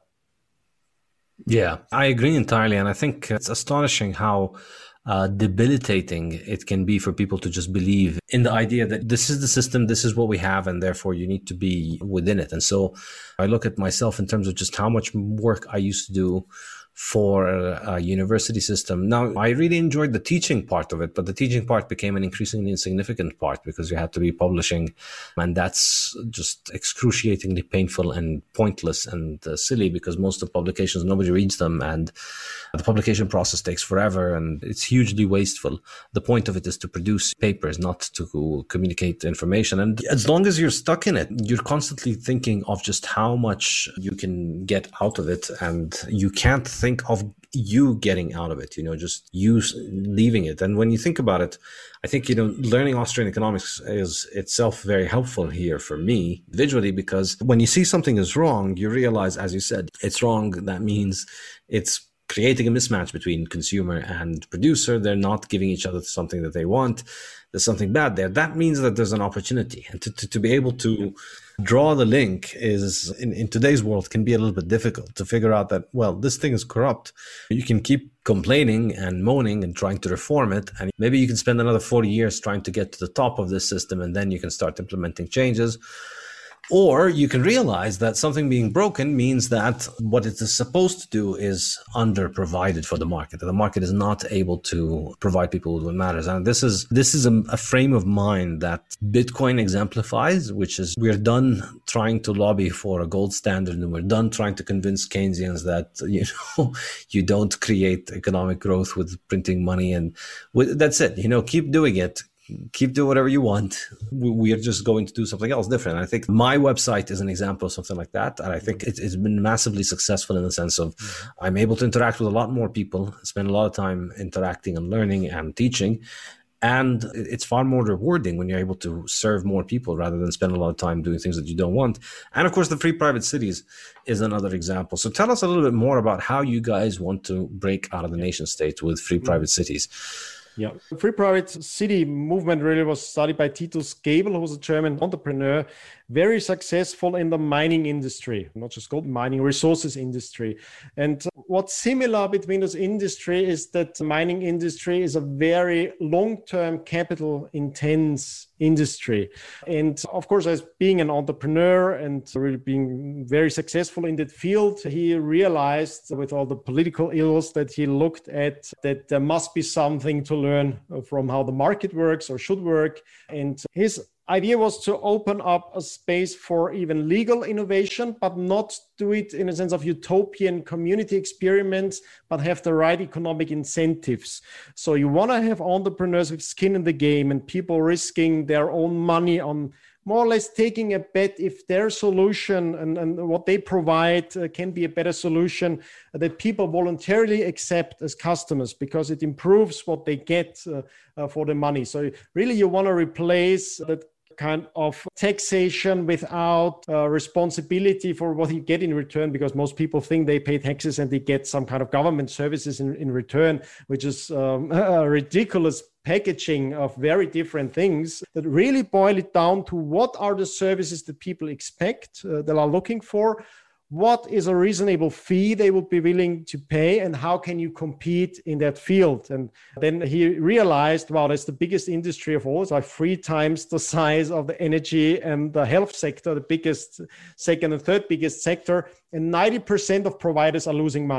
Speaker 3: Yeah, I agree entirely. And I think it's astonishing how uh, debilitating it can be for people to just believe in the idea that this is the system, this is what we have, and therefore you need to be within it. And so I look at myself in terms of just how much work I used to do for a university system. Now, I really enjoyed the teaching part of it, but the teaching part became an increasingly insignificant part because you had to be publishing, and that's just excruciatingly painful and pointless and uh, silly because most of the publications, nobody reads them, and the publication process takes forever and it's hugely wasteful. The point of it is to produce papers, not to communicate information. And as long as you're stuck in it, you're constantly thinking of just how much you can get out of it, and you can't think think of you getting out of it, you know, just you leaving it. And when you think about it, I think, you know, learning Austrian economics is itself very helpful here for me individually, because when you see something is wrong, you realize, as you said, it's wrong. That means it's creating a mismatch between consumer and producer. They're not giving each other something that they want. There's something bad there. That means that there's an opportunity. And to, to, to be able to draw the link is, in, in today's world, can be a little bit difficult to figure out that, well, this thing is corrupt. You can keep complaining and moaning and trying to reform it. And maybe you can spend another forty years trying to get to the top of this system, and then you can start implementing changes. Or you can realize that something being broken means that what it is supposed to do is under-provided for the market. The market is not able to provide people with what matters. And this is this is a, a frame of mind that Bitcoin exemplifies, which is we're done trying to lobby for a gold standard, and we're done trying to convince Keynesians that, you know, you don't create economic growth with printing money. And with, that's it. You know, keep doing it. Keep doing whatever you want. We are just going to do something else different. And I think my website is an example of something like that. And I think it, it's been massively successful in the sense of mm-hmm. I'm able to interact with a lot more people, spend a lot of time interacting and learning and teaching. And it's far more rewarding when you're able to serve more people rather than spend a lot of time doing things that you don't want. And of course, the free private cities is another example. So tell us a little bit more about how you guys want to break out of the nation state with free mm-hmm. private cities.
Speaker 2: Yeah, the free private city movement really was started by Titus Gebel, who's a German entrepreneur, very successful in the mining industry, not just gold mining, resources industry. And what's similar between those industry is that the mining industry is a very long-term capital intense industry. And of course, as being an entrepreneur and really being very successful in that field, he realized with all the political ills that he looked at that there must be something to learn from how the market works or should work. And his idea was to open up a space for even legal innovation, but not do it in a sense of utopian community experiments, but have the right economic incentives. So you want to have entrepreneurs with skin in the game and people risking their own money on more or less taking a bet if their solution and, and what they provide uh, can be a better solution uh, that people voluntarily accept as customers because it improves what they get uh, uh, for the money. So really you want to replace that kind of taxation without uh, responsibility for what you get in return, because most people think they pay taxes and they get some kind of government services in, in return, which is um, a ridiculous packaging of very different things that really boil it down to what are the services that people expect, uh, that are looking for, what is a reasonable fee they would be willing to pay, and how can you compete in that field? And then he realized, wow, that's the biggest industry of all. It's like three times the size of the energy and the health sector, the biggest, second and third biggest sector. And ninety percent of providers are losing money.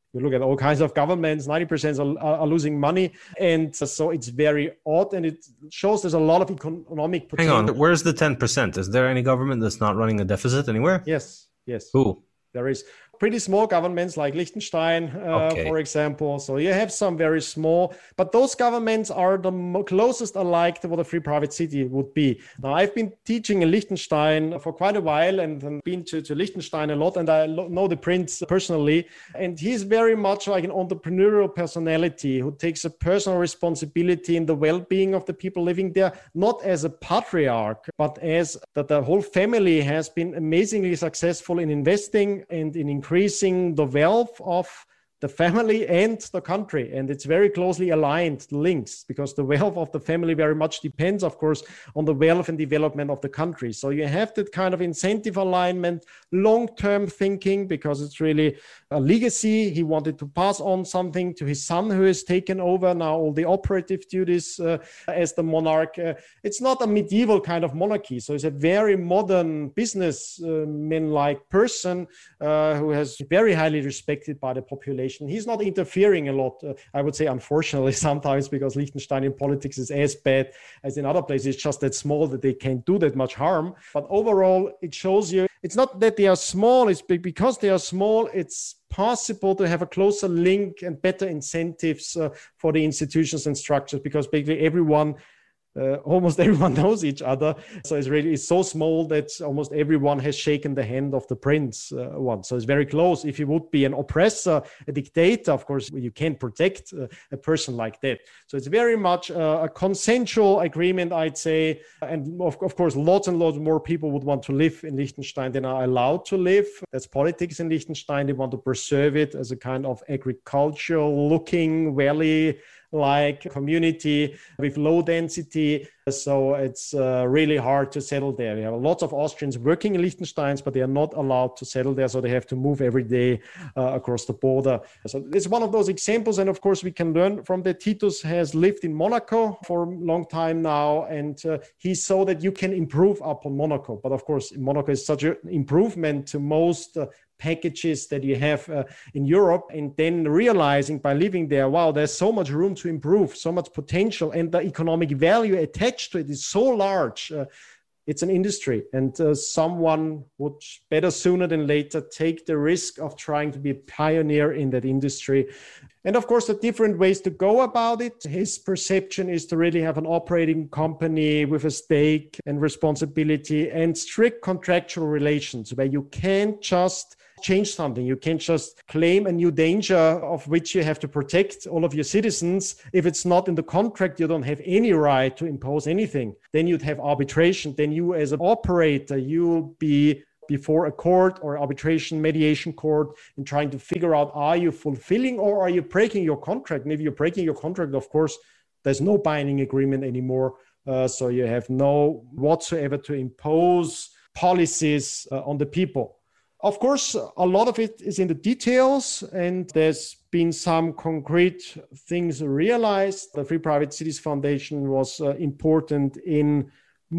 Speaker 2: You look at all kinds of governments, ninety percent are, are losing money. And so it's very odd, and it shows there's a lot of economic potential.
Speaker 3: Hang on, where's the ten percent? Is there any government that's not running a deficit anywhere?
Speaker 2: Yes, yes.
Speaker 3: Who?
Speaker 2: There is pretty small governments like Liechtenstein, uh,
Speaker 3: okay.
Speaker 2: for example. So you have some very small, but those governments are the mo- closest alike to what a free private city would be. Now, I've been teaching in Liechtenstein for quite a while and, and been to, to Liechtenstein a lot, and I lo- know the prince personally. And he's very much like an entrepreneurial personality who takes a personal responsibility in the well-being of the people living there, not as a patriarch, but as that the whole family has been amazingly successful in investing and in increasing the wealth of the family and the country. And it's very closely aligned, the links, because the wealth of the family very much depends, of course, on the wealth and development of the country. So you have that kind of incentive alignment, long-term thinking, because it's really a legacy. He wanted to pass on something to his son, who has taken over now all the operative duties uh, as the monarch. Uh, it's not a medieval kind of monarchy. So he's a very modern businessman-like person uh, who has very highly respected by the population. He's not interfering a lot, uh, I would say, unfortunately, sometimes, because Liechtenstein in politics is as bad as in other places. It's just that small that they can't do that much harm. But overall, it shows you, it's not that they are small, it's because they are small, it's possible to have a closer link and better incentives uh, for the institutions and structures, because basically everyone Uh, almost everyone knows each other. So it's really it's so small that almost everyone has shaken the hand of the prince uh, once. So it's very close. If you would be an oppressor, a dictator, of course, you can't protect uh, a person like that. So it's very much uh, a consensual agreement, I'd say. And of, of course, lots and lots more people would want to live in Liechtenstein than are allowed to live. That's politics in Liechtenstein. They want to preserve it as a kind of agricultural looking valley like community with low density. So it's uh, really hard to settle there. We have lots of Austrians working in Liechtenstein, but they are not allowed to settle there. So they have to move every day uh, across the border. So it's one of those examples. And of course, we can learn from that. Titus has lived in Monaco for a long time now, and uh, he saw that you can improve upon Monaco. But of course, Monaco is such an improvement to most uh, packages that you have uh, in Europe, and then realizing by living there, wow, there's so much room to improve, so much potential, and the economic value attached to it is so large. Uh, it's an industry, and uh, someone would better sooner than later take the risk of trying to be a pioneer in that industry. And of course, the different ways to go about it. His perception is to really have an operating company with a stake and responsibility and strict contractual relations, where you can't just change something. You can't just claim a new danger of which you have to protect all of your citizens. If it's not in the contract, you don't have any right to impose anything. Then you'd have arbitration. Then you as an operator, you'll be before a court or arbitration mediation court and trying to figure out, are you fulfilling or are you breaking your contract? And if you're breaking your contract, of course, there's no binding agreement anymore. Uh, so you have no whatsoever to impose policies uh, on the people. Of course, a lot of it is in the details, and there's been some concrete things realized. The Free Private Cities Foundation was uh, important in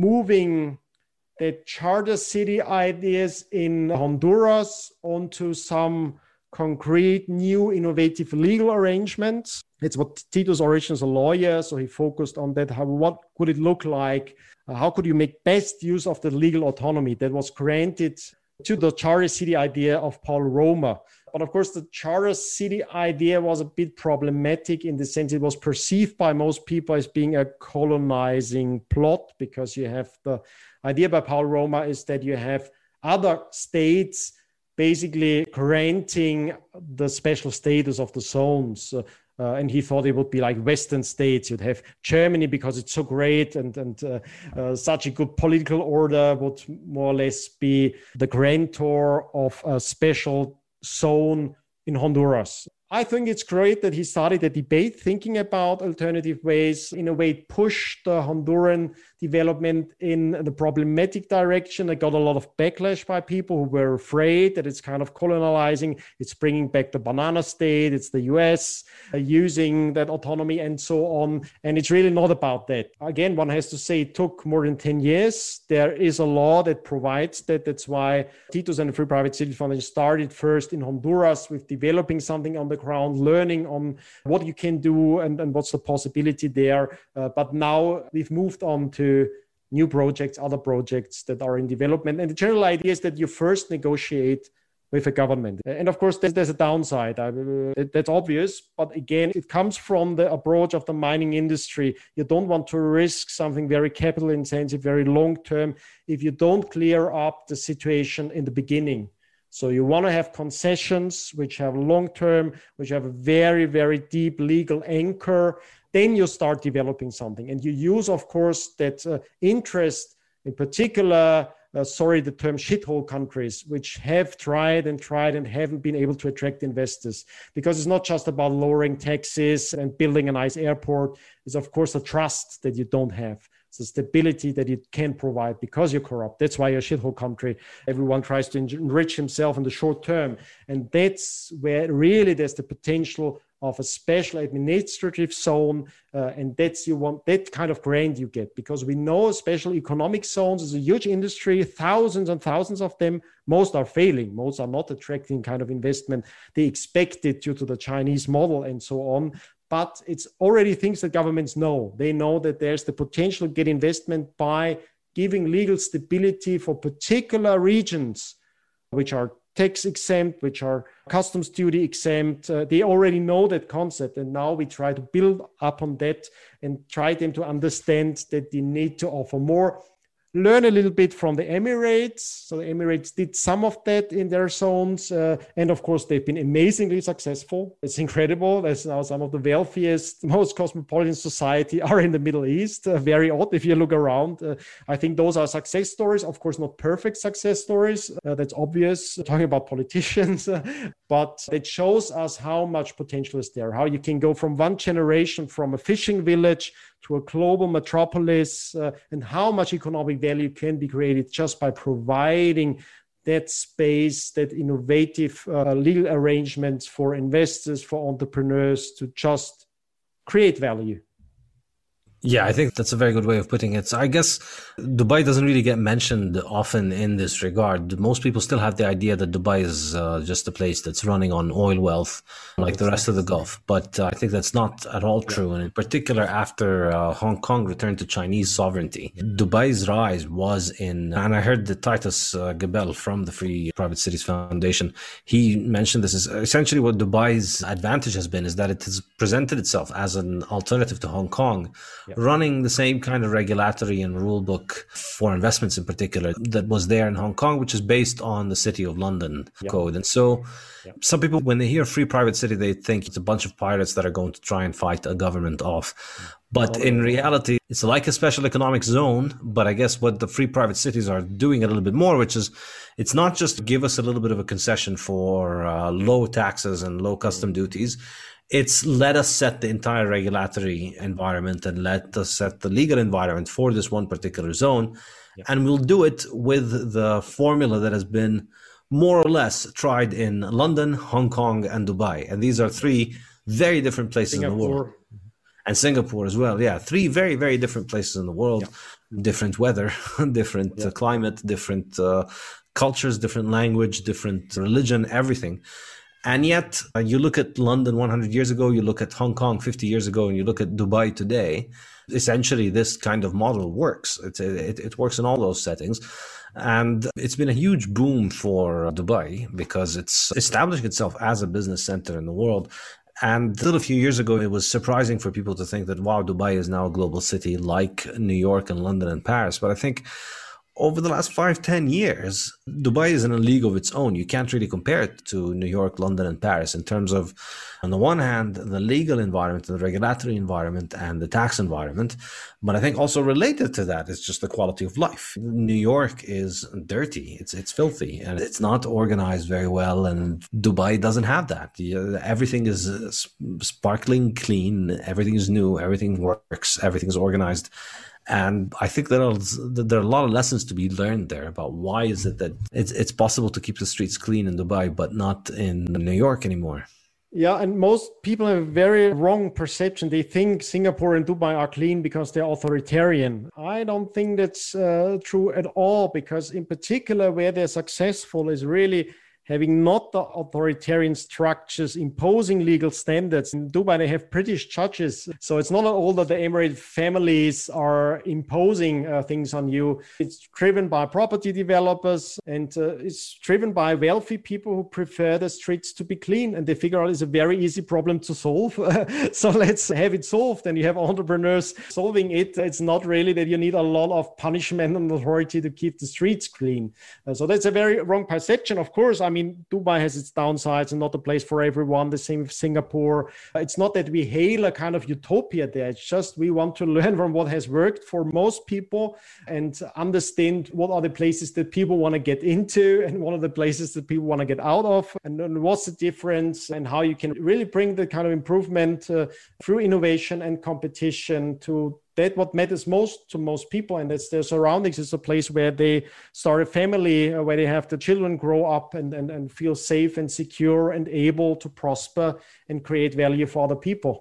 Speaker 2: moving the charter city ideas in Honduras onto some concrete, new, innovative legal arrangements. It's what Titus originally is a lawyer, so he focused on that. How, what could it look like? Uh, how could you make best use of the legal autonomy that was granted to the charter city idea of Paul Roma? But of course, the charter city idea was a bit problematic in the sense it was perceived by most people as being a colonizing plot, because you have the idea by Paul Roma is that you have other states basically granting the special status of the zones. Uh, Uh, and he thought it would be like Western states. You'd have Germany because it's so great and, and uh, uh, such a good political order would more or less be the grantor of a special zone in Honduras. I think it's great that he started a debate thinking about alternative ways. In a way, it pushed the Honduran development in the problematic direction. It got a lot of backlash by people who were afraid that it's kind of colonializing. It's bringing back the banana state. It's the U S uh, using that autonomy and so on. And it's really not about that. Again, one has to say it took more than ten years. There is a law that provides that. That's why Titus and the Free Private Cities Foundation started first in Honduras with developing something on the ground, learning on what you can do and, and what's the possibility there. Uh, but now we've moved on to new projects, other projects that are in development. And the general idea is that you first negotiate with a government. And of course, there's, there's a downside. I, uh, that's obvious. But again, it comes from the approach of the mining industry. You don't want to risk something very capital intensive, very long term, if you don't clear up the situation in the beginning. So you want to have concessions which have long term, which have a very, very deep legal anchor. Then you start developing something. And you use, of course, that uh, interest, in particular, Uh, sorry, the term shithole countries, which have tried and tried and haven't been able to attract investors. Because it's not just about lowering taxes and building a nice airport. It's, of course, a trust that you don't have. It's a stability that you can provide because you're corrupt. That's why you're a shithole country. Everyone tries to enrich himself in the short term. And that's where really there's the potential of a special administrative zone, uh, and that's you want that kind of grant you get, because we know special economic zones is a huge industry, thousands and thousands of them. Most are failing, most are not attracting kind of investment they expected due to the Chinese model and so on. But it's already things that governments know. They know that there's the potential to get investment by giving legal stability for particular regions, which are tax exempt, which are customs duty exempt. Uh, they already know that concept. And now we try to build up on that and try them to understand that they need to offer more. Learn a little bit from the Emirates. So the Emirates did some of that in their zones. Uh, and of course, they've been amazingly successful. It's incredible. There's now some of the wealthiest, most cosmopolitan society are in the Middle East. Uh, very odd if you look around. Uh, I think those are success stories. Of course, not perfect success stories. Uh, that's obvious. Talking about politicians. Uh, but it shows us how much potential is there. How you can go from one generation from a fishing village to a global metropolis, uh, and how much economic value can be created just by providing that space, that innovative uh, legal arrangements for investors, for entrepreneurs to just create value.
Speaker 3: Yeah, I think that's a very good way of putting it. So I guess Dubai doesn't really get mentioned often in this regard. Most people still have the idea that Dubai is uh, just a place that's running on oil wealth like the rest of the Gulf. But uh, I think that's not at all true. And in particular, after uh, Hong Kong returned to Chinese sovereignty, Dubai's rise was in, and I heard that Titus uh, Gebel from the Free Private Cities Foundation, he mentioned this is essentially what Dubai's advantage has been, is that it has presented itself as an alternative to Hong Kong. Yep. Running the same kind of regulatory and rule book for investments in particular that was there in Hong Kong, which is based on the City of London yep. code. And so yep. some people, when they hear free private city, they think it's a bunch of pirates that are going to try and fight a government off. But in reality, it's like a special economic zone. But I guess what the free private cities are doing a little bit more, which is it's not just give us a little bit of a concession for uh, low taxes and low custom duties. It's let us set the entire regulatory environment and let us set the legal environment for this one particular zone. Yeah. And we'll do it with the formula that has been more or less tried in London, Hong Kong, and Dubai. And these are three very different places Singapore. in the world. And Singapore as well. Yeah, three very, very different places in the world. Yeah. Different weather, different yeah. uh, climate, different uh, cultures, different language, different religion, everything. And yet, uh, you look at London one hundred years ago, you look at Hong Kong fifty years ago, and you look at Dubai today, essentially this kind of model works. It, it, it works in all those settings. And it's been a huge boom for Dubai because it's establishing itself as a business center in the world. And still a few years ago, it was surprising for people to think that, wow, Dubai is now a global city like New York and London and Paris. But I think over the last five, ten years, Dubai is in a league of its own. You can't really compare it to New York, London, and Paris in terms of, on the one hand, the legal environment, the regulatory environment, and the tax environment. But I think also related to that is just the quality of life. New York is dirty. It's it's filthy, and it's not organized very well. And Dubai doesn't have that. Everything is sparkling clean. Everything is new. Everything works. Everything is organized. And I think there are, there are a lot of lessons to be learned there about why is it that it's, it's possible to keep the streets clean in Dubai, but not in New York anymore.
Speaker 2: Yeah, and most people have a very wrong perception. They think Singapore and Dubai are clean because they're authoritarian. I don't think that's uh, true at all, because in particular where they're successful is really having not the authoritarian structures imposing legal standards. In Dubai, they have British judges. So it's not at all that the Emirate families are imposing uh, things on you. It's driven by property developers, and uh, it's driven by wealthy people who prefer the streets to be clean. And they figure out it's a very easy problem to solve. So let's have it solved. And you have entrepreneurs solving it. It's not really that you need a lot of punishment and authority to keep the streets clean. Uh, so that's a very wrong perception. Of course, I mean, I mean, Dubai has its downsides and not a place for everyone. The same with Singapore. It's not that we hail a kind of utopia there. It's just we want to learn from what has worked for most people and understand what are the places that people want to get into and what are the places that people want to get out of, and, and what's the difference and how you can really bring the kind of improvement uh, through innovation and competition to that what matters most to most people, and that's their surroundings. Is a place where they start a family, uh, where they have the children grow up and, and, and feel safe and secure and able to prosper and create value for other people.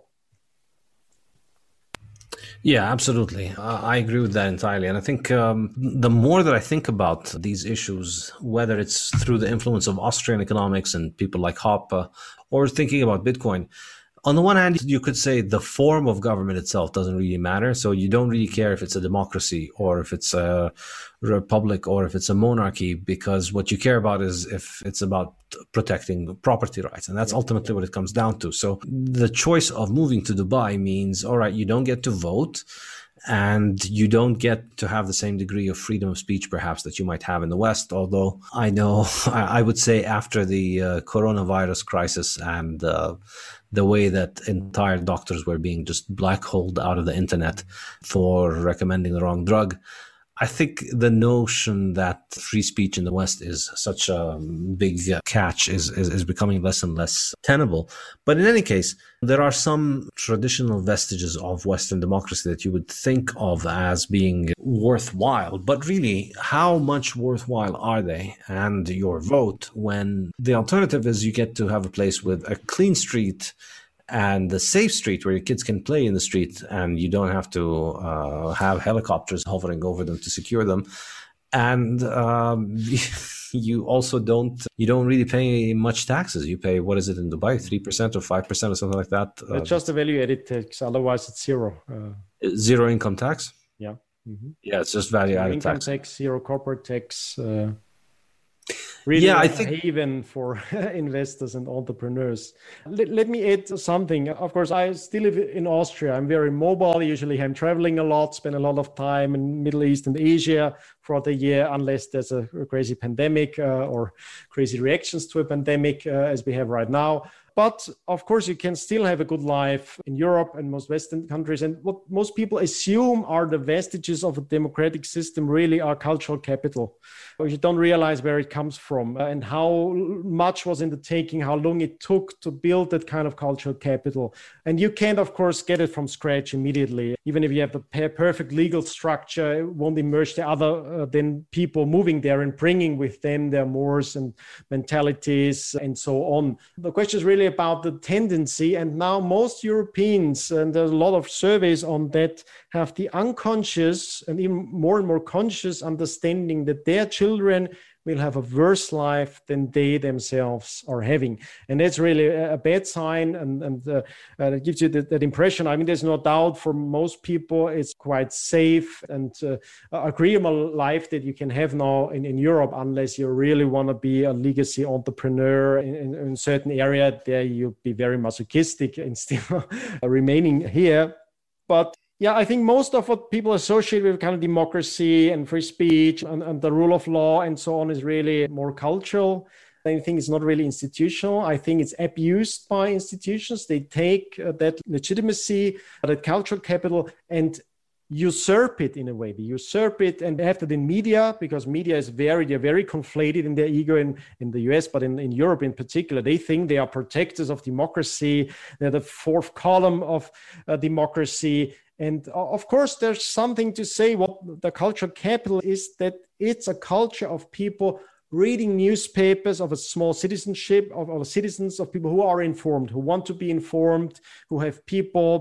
Speaker 3: Yeah, absolutely. Uh, I agree with that entirely. And I think um, the more that I think about these issues, whether it's through the influence of Austrian economics and people like Hoppe, or thinking about Bitcoin, on the one hand, you could say the form of government itself doesn't really matter. So you don't really care if it's a democracy or if it's a republic or if it's a monarchy, because what you care about is if it's about protecting property rights. And that's ultimately what it comes down to. So the choice of moving to Dubai means, all right, you don't get to vote and you don't get to have the same degree of freedom of speech, perhaps, that you might have in the West. Although I know, I would say after the uh, coronavirus crisis and uh, the way that entire doctors were being just black-holed out of the internet for recommending the wrong drug, I think the notion that free speech in the West is such a big catch is, is, is becoming less and less tenable. But in any case, there are some traditional vestiges of Western democracy that you would think of as being worthwhile. But really, how much worthwhile are they? And your vote, when the alternative is you get to have a place with a clean street and the safe street where your kids can play in the street and you don't have to uh, have helicopters hovering over them to secure them. And um, you also don't, you don't really pay much taxes. You pay, what is it in Dubai, three percent or five percent or something like that?
Speaker 2: Uh, just a value-added tax. Otherwise, it's zero. Uh,
Speaker 3: zero income tax?
Speaker 2: Yeah. Mm-hmm.
Speaker 3: Yeah, it's just value-added
Speaker 2: tax. Income tax, zero corporate tax. Uh, Really
Speaker 3: yeah, I
Speaker 2: a
Speaker 3: think
Speaker 2: haven for investors and entrepreneurs. Let, let me add something. Of course, I still live in Austria. I'm very mobile. Usually I'm traveling a lot, spend a lot of time in Middle East and Asia throughout the year, unless there's a crazy pandemic uh, or crazy reactions to a pandemic uh, as we have right now. But of course, you can still have a good life in Europe and most Western countries. And what most people assume are the vestiges of a democratic system really are cultural capital. You don't realize where it comes from and how much was in the taking, how long it took to build that kind of cultural capital. And you can't, of course, get it from scratch immediately. Even if you have the perfect legal structure, it won't emerge the other uh, than people moving there and bringing with them their mores and mentalities and so on. The question is really about the tendency, and now most Europeans, and there's a lot of surveys on that, have the unconscious and even more and more conscious understanding that their children will have a worse life than they themselves are having. And that's really a bad sign, and, and uh, uh, it gives you that, that impression. I mean, there's no doubt for most people, it's quite safe and uh, agreeable life that you can have now in, in Europe, unless you really want to be a legacy entrepreneur in, in, in a certain area. There you'll be very masochistic and still remaining here. But yeah, I think most of what people associate with kind of democracy and free speech and, and the rule of law and so on is really more cultural. I think it's not really institutional. I think it's abused by institutions. They take uh, that legitimacy, that cultural capital, and usurp it in a way. They usurp it, and they have that in media, because media is very, they're very conflated in their ego in, in the U S, but in, in Europe in particular. They think they are protectors of democracy. They're the fourth column of uh, democracy. And of course, there's something to say what the cultural capital is, that it's a culture of people reading newspapers, of a small citizenship, of, of citizens, of people who are informed, who want to be informed, who have people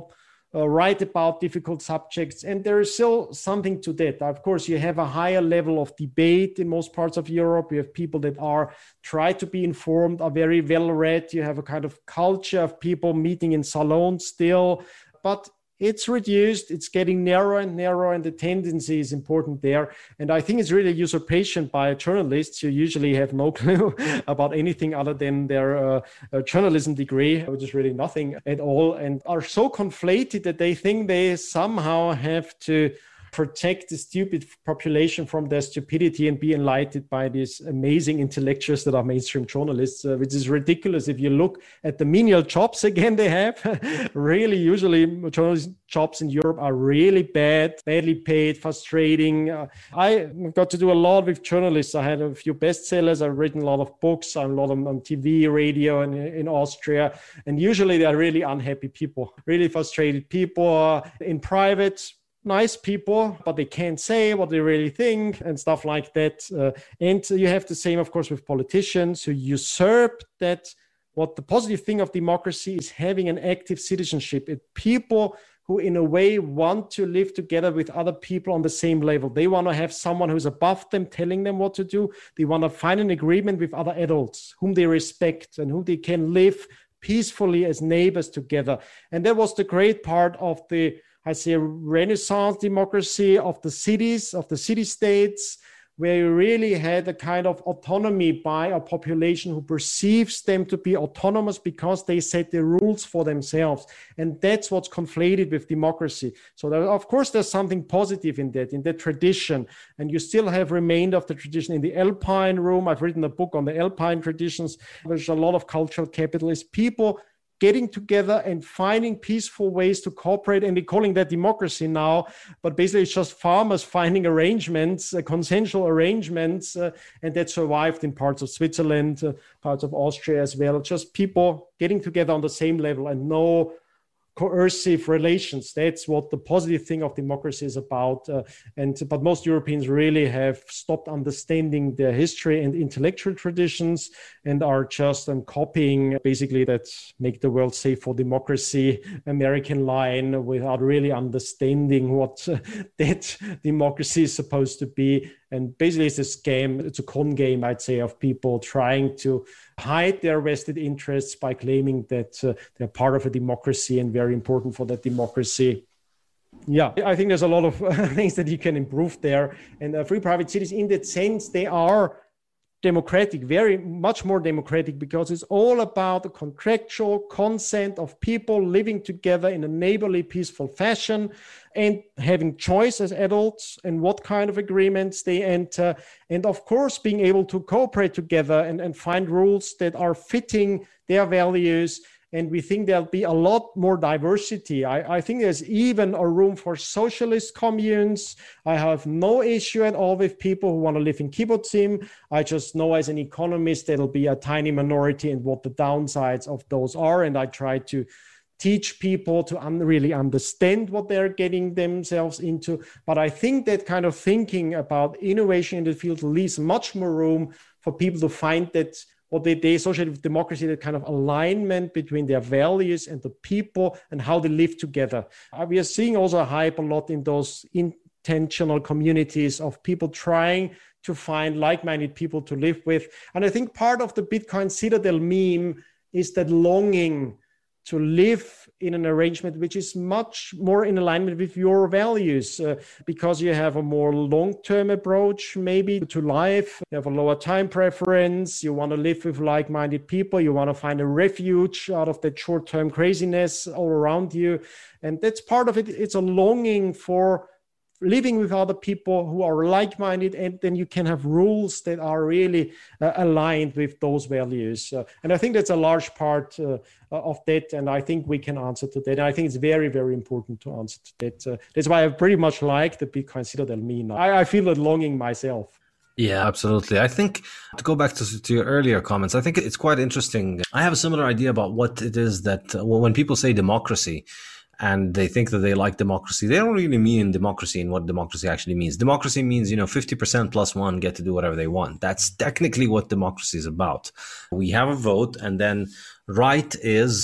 Speaker 2: uh, write about difficult subjects. And there is still something to that. Of course, you have a higher level of debate in most parts of Europe. You have people that are try to be informed, are very well read. You have a kind of culture of people meeting in salons still, but it's reduced, it's getting narrower and narrower, and the tendency is important there. And I think it's really a usurpation by journalists who usually have no clue about anything other than their uh, uh, journalism degree, which is really nothing at all, and are so conflated that they think they somehow have to protect the stupid population from their stupidity and be enlightened by these amazing intellectuals that are mainstream journalists, uh, which is ridiculous. If you look at the menial jobs again they have, really usually journalist jobs in Europe are really bad, badly paid, frustrating. Uh, I got to do a lot with journalists. I had a few bestsellers. I've written a lot of books. I'm a lot on, on T V, radio in, in Austria. And usually they're really unhappy people, really frustrated people uh, in private. Nice people, but they can't say what they really think and stuff like that. Uh, and you have the same, of course, with politicians who usurp that. What the positive thing of democracy is having an active citizenship. It people who in a way want to live together with other people on the same level. They want to have someone who's above them telling them what to do. They want to find an agreement with other adults whom they respect and who they can live peacefully as neighbors together. And that was the great part of the I say a Renaissance democracy of the cities, of the city-states, where you really had a kind of autonomy by a population who perceives them to be autonomous because they set the rules for themselves. And that's what's conflated with democracy. So there, of course, there's something positive in that, in that tradition. And you still have remainder of the tradition in the Alpine room. I've written a book on the Alpine traditions. There's a lot of cultural capitalists, people getting together and finding peaceful ways to cooperate, and they're calling that democracy now, but basically it's just farmers finding arrangements, uh, consensual arrangements, uh, and that survived in parts of Switzerland, uh, parts of Austria as well, just people getting together on the same level and no coercive relations. That's what the positive thing of democracy is about. Uh, and but most Europeans really have stopped understanding their history and intellectual traditions and are just um, copying basically that make the world safe for democracy American line without really understanding what uh, that democracy is supposed to be. And basically it's a scam, it's a con game, I'd say, of people trying to hide their vested interests by claiming that uh, they're part of a democracy and very important for that democracy. Yeah, I think there's a lot of uh, things that you can improve there. And uh, free private cities, in that sense, they are democratic, very much more democratic, because it's all about the contractual consent of people living together in a neighborly, peaceful fashion and having choice as adults and what kind of agreements they enter. And of course, being able to cooperate together and, and find rules that are fitting their values. And we think there'll be a lot more diversity. I, I think there's even a room for socialist communes. I have no issue at all with people who want to live in kibbutzim. I just know as an economist, there'll be a tiny minority and what the downsides of those are. And I try to teach people to un- really understand what they're getting themselves into. But I think that kind of thinking about innovation in the field leaves much more room for people to find that what they, they associate with democracy, that kind of alignment between their values and the people and how they live together. Uh, we are seeing also a hype a lot in those intentional communities of people trying to find like-minded people to live with. And I think part of the Bitcoin Citadel meme is that longing to live in an arrangement which is much more in alignment with your values, uh, because you have a more long-term approach maybe to life, you have a lower time preference, you want to live with like-minded people, you want to find a refuge out of that short-term craziness all around you. And that's part of it. It's a longing for living with other people who are like-minded, and then you can have rules that are really uh, aligned with those values. Uh, and I think that's a large part uh, of that, and I think we can answer to that. And I think it's very, very important to answer to that. Uh, that's why I pretty much like the Bitcoin Citadel meme. I, I feel that longing myself.
Speaker 3: Yeah, absolutely. I think to go back to, to your earlier comments, I think it's quite interesting. I have a similar idea about what it is that uh, when people say democracy, and they think that they like democracy, they don't really mean democracy and what democracy actually means. Democracy means, you know, fifty percent plus one get to do whatever they want. That's technically what democracy is about. We have a vote, and then right is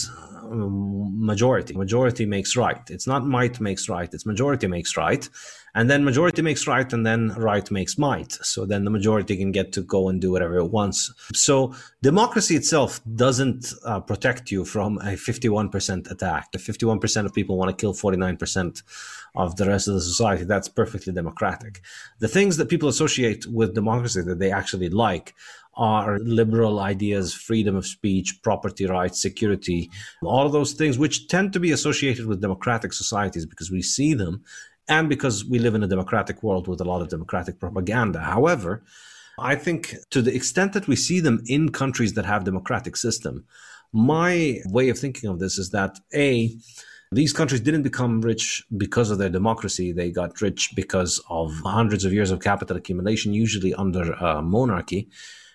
Speaker 3: um, majority. Majority makes right. It's not might makes right. It's majority makes right. And then majority makes right, and then right makes might. So then the majority can get to go and do whatever it wants. So democracy itself doesn't uh, protect you from a fifty-one percent attack. If fifty-one percent of people want to kill forty-nine percent of the rest of the society, that's perfectly democratic. The things that people associate with democracy that they actually like are liberal ideas, freedom of speech, property rights, security, all of those things, which tend to be associated with democratic societies because we see them and because we live in a democratic world with a lot of democratic propaganda. However, I think to the extent that we see them in countries that have democratic system, my way of thinking of this is that, A, these countries didn't become rich because of their democracy. They got rich because of hundreds of years of capital accumulation, usually under uh, monarchy.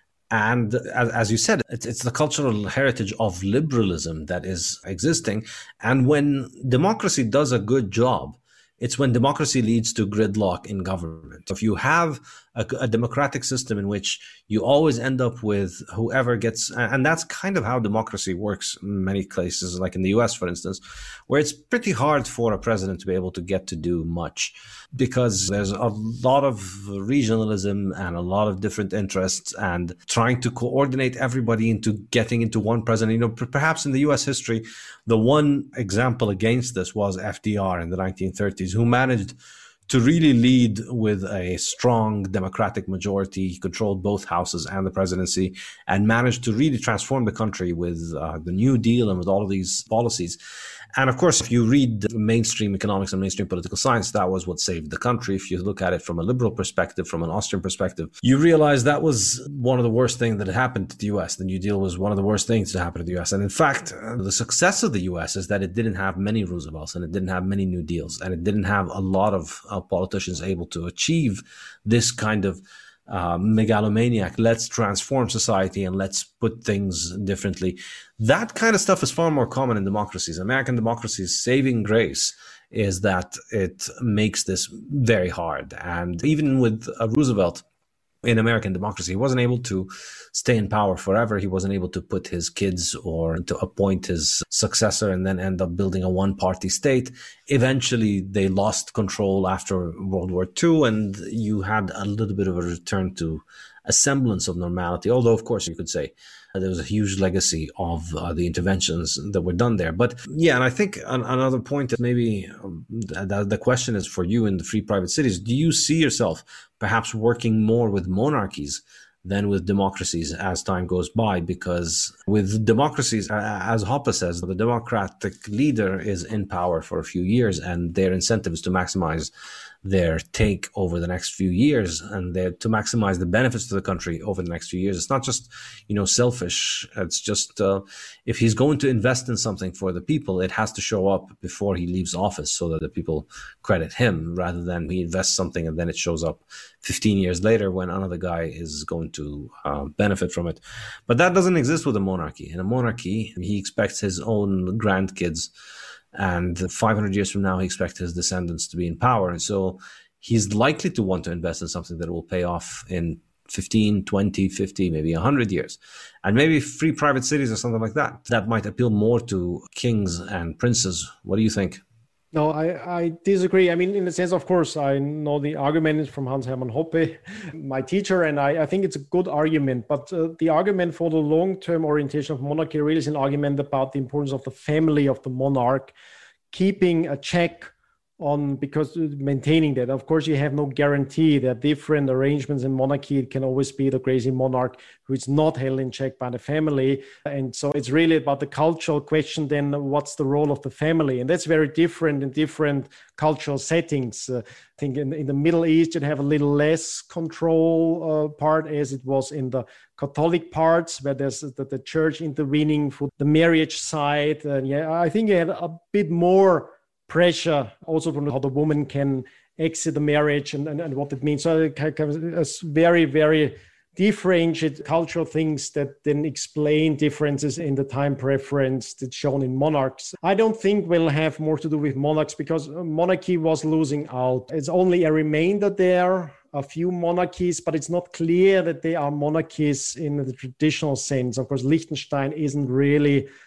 Speaker 3: And as, as you said, it's, it's the cultural heritage of liberalism that is existing. And when democracy does a good job, it's when democracy leads to gridlock in government. If you have a, a democratic system in which you always end up with whoever gets, and that's kind of how democracy works in many places, like in the U S, for instance, where it's pretty hard for a president to be able to get to do much because there's a lot of regionalism and a lot of different interests and trying to coordinate everybody into getting into one president. You know, perhaps in the U S history, the one example against this was F D R in the nineteen thirties, who managed to really lead with a strong democratic majority. He controlled both houses and the presidency and managed to really transform the country with uh, the New Deal and with all of these policies. And of course, if you read mainstream economics and mainstream political science, that was what saved the country. If you look at it from a liberal perspective, from an Austrian perspective, you realize that was one of the worst things that happened to the U S. The New Deal was one of the worst things to happen to the U S. And in fact, the success of the U S is that it didn't have many Roosevelts and it didn't have many New Deals and it didn't have a lot of uh, politicians able to achieve this kind of Uh, megalomaniac, let's transform society and let's put things differently. That kind of stuff is far more common in democracies. American democracy's saving grace is that it makes this very hard. And even with uh, Roosevelt in American democracy, he wasn't able to stay in power forever. He wasn't able to put his kids or to appoint his successor and then end up building a one-party state. Eventually, they lost control after World War Two, and you had a little bit of a return to a semblance of normality. Although, of course, you could say there was a huge legacy of uh, the interventions that were done there. But yeah, and I think an, another point that maybe um, the, the question is for you in the free private cities. Do you see yourself perhaps working more with monarchies than with democracies as time goes by? Because with democracies, as Hoppe says, the democratic leader is in power for a few years and their incentive is to maximize their take over the next few years and they're to maximize the benefits to the country over the next few years. It's not just, you know, selfish. It's just uh, if he's going to invest in something for the people, it has to show up before he leaves office so that the people credit him rather than he invests something and then it shows up fifteen years later when another guy is going to uh, benefit from it. But that doesn't exist with a monarchy. In a monarchy, he expects his own grandkids, and five hundred years from now, he expects his descendants to be in power. And so he's likely to want to invest in something that will pay off in fifteen, twenty, fifty, maybe one hundred years. And maybe free private cities or something like that. That might appeal more to kings and princes. What do you think?
Speaker 2: No, I, I disagree. I mean, in a sense, of course, I know the argument from Hans Hermann Hoppe, my teacher, and I, I think it's a good argument. But uh, the argument for the long-term orientation of monarchy really is an argument about the importance of the family of the monarch, keeping a check on, because maintaining that. Of course, you have no guarantee that different arrangements in monarchy, it can always be the crazy monarch who is not held in check by the family. And so it's really about the cultural question, then what's the role of the family? And that's very different in different cultural settings. Uh, I think in, in the Middle East, you'd have a little less control uh, part as it was in the Catholic parts, where there's the, the church intervening for the marriage side. And yeah, I think you have a bit more pressure also from how the woman can exit the marriage and, and, and what it means. So it's very, very differentiate cultural things that then explain differences in the time preference that's shown in monarchs. I don't think we'll have more to do with monarchs because monarchy was losing out. It's only a remainder there, a few monarchies, but it's not clear that they are monarchies in the traditional sense. Of course, Liechtenstein isn't really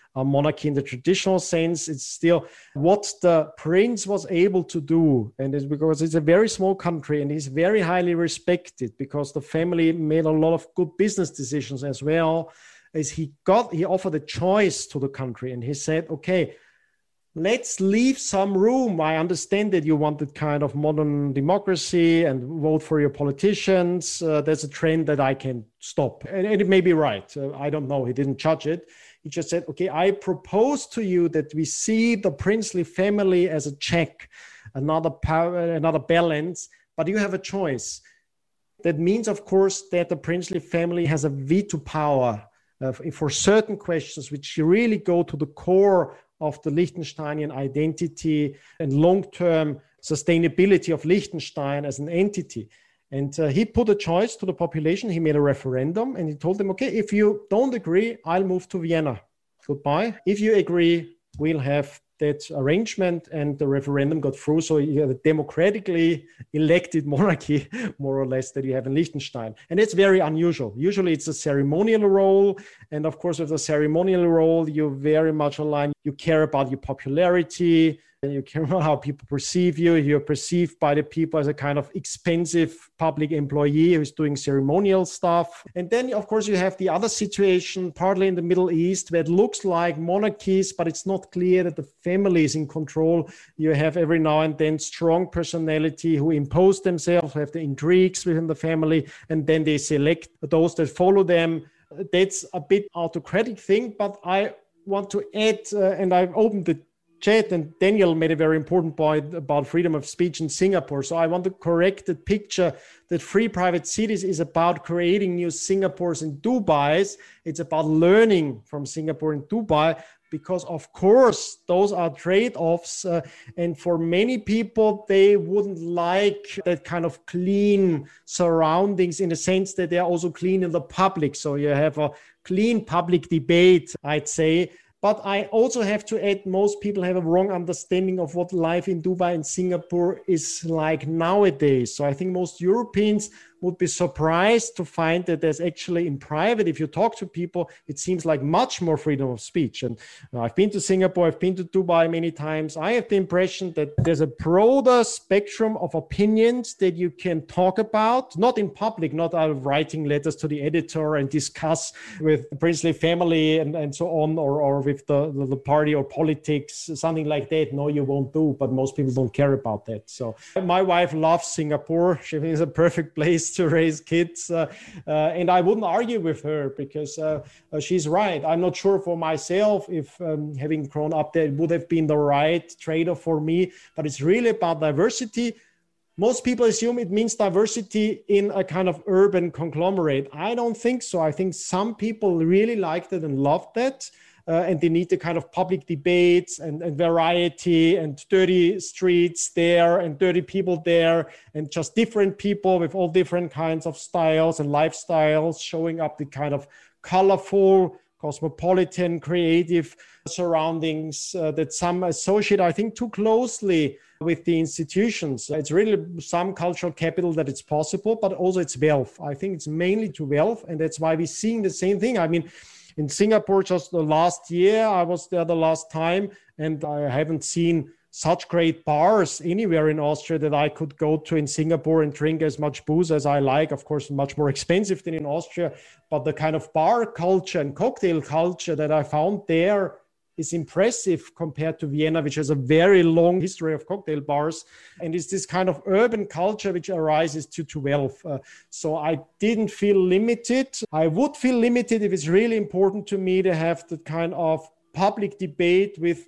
Speaker 2: a monarchy in the traditional sense. It's still what the prince was able to do. And it's because it's a very small country and he's very highly respected because the family made a lot of good business decisions as well. As he got, he offered a choice to the country and he said, okay, let's leave some room. I understand that you wanted kind of modern democracy and vote for your politicians. Uh, there's a trend that I can stop. And, and it may be right. Uh, I don't know. He didn't judge it. He just said, okay, I propose to you that we see the princely family as a check, another power, another balance, but you have a choice. That means, of course, that the princely family has a veto power uh, for certain questions which really go to the core of the Liechtensteinian identity and long-term sustainability of Liechtenstein as an entity. And uh, he put a choice to the population. He made a referendum and he told them, okay, if you don't agree, I'll move to Vienna. Goodbye. If you agree, we'll have that arrangement, and the referendum got through. So you have a democratically elected monarchy, more or less, that you have in Liechtenstein. And it's very unusual. Usually it's a ceremonial role. And of course, with a ceremonial role, you very much align. You care about your popularity, and you care about how people perceive you. You're perceived by the people as a kind of expensive public employee who's doing ceremonial stuff. And then, of course, you have the other situation, partly in the Middle East, where it looks like monarchies, but it's not clear that the family is in control. You have every now and then strong personality who impose themselves, who have the intrigues within the family, and then they select those that follow them. That's a bit autocratic thing, but I want to add, uh, and I've opened the chat, and Daniel made a very important point about freedom of speech in Singapore. So I want to correct the picture that Free Private Cities is about creating new Singapores and Dubais. It's about learning from Singapore and Dubai, because of course those are trade-offs. Uh, and for many people, they wouldn't like that kind of clean surroundings in the sense that they're also clean in the public. So you have a clean public debate, I'd say. But I also have to add, most people have a wrong understanding of what life in Dubai and Singapore is like nowadays. So I think most Europeans would be surprised to find that there's actually in private, if you talk to people, it seems like much more freedom of speech. And I've been to Singapore, I've been to Dubai many times. I have the impression that there's a broader spectrum of opinions that you can talk about, not in public, not out of writing letters to the editor and discuss with the princely family and, and so on, or, or with the, the, the party or politics, something like that. No, you won't do, but most people don't care about that. So my wife loves Singapore. She thinks it's a perfect place to raise kids, uh, uh, and I wouldn't argue with her because uh, uh, she's right. I'm not sure for myself if um, having grown up there, it would have been the right trade-off for me, but it's really about diversity. Most people assume it means diversity in a kind of urban conglomerate. I don't think so. I think some people really liked it and loved that. Uh, and they need the kind of public debates and, and variety and dirty streets there and dirty people there and just different people with all different kinds of styles and lifestyles showing up, the kind of colorful, cosmopolitan, creative surroundings uh, that some associate, I think, too closely with the institutions. It's really some cultural capital that it's possible, but also it's wealth. I think it's mainly to wealth, and that's why we're seeing the same thing. I mean, in Singapore, just the last year, I was there the last time, and I haven't seen such great bars anywhere in Austria that I could go to in Singapore and drink as much booze as I like. Of course, much more expensive than in Austria, but the kind of bar culture and cocktail culture that I found there is impressive compared to Vienna, which has a very long history of cocktail bars. And it's this kind of urban culture which arises due to wealth. Uh, so I didn't feel limited. I would feel limited if it's really important to me to have the kind of public debate with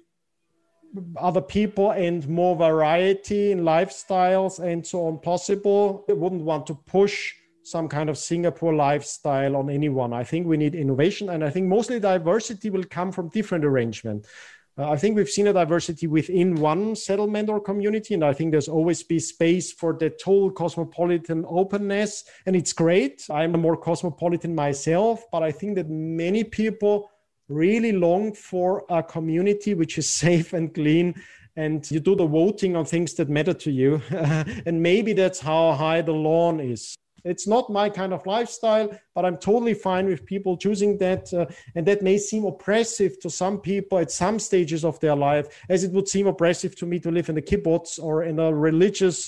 Speaker 2: other people and more variety in lifestyles and so on possible. I wouldn't want to push some kind of Singapore lifestyle on anyone. I think we need innovation, and I think mostly diversity will come from different arrangement. Uh, I think we've seen a diversity within one settlement or community, and I think there's always be space for the total cosmopolitan openness, and it's great. I'm more cosmopolitan myself, but I think that many people really long for a community which is safe and clean, and you do the voting on things that matter to you. And maybe that's how high the lawn is. It's not my kind of lifestyle, but I'm totally fine with people choosing that. Uh, and that may seem oppressive to some people at some stages of their life, as it would seem oppressive to me to live in the kibbutz or in a religious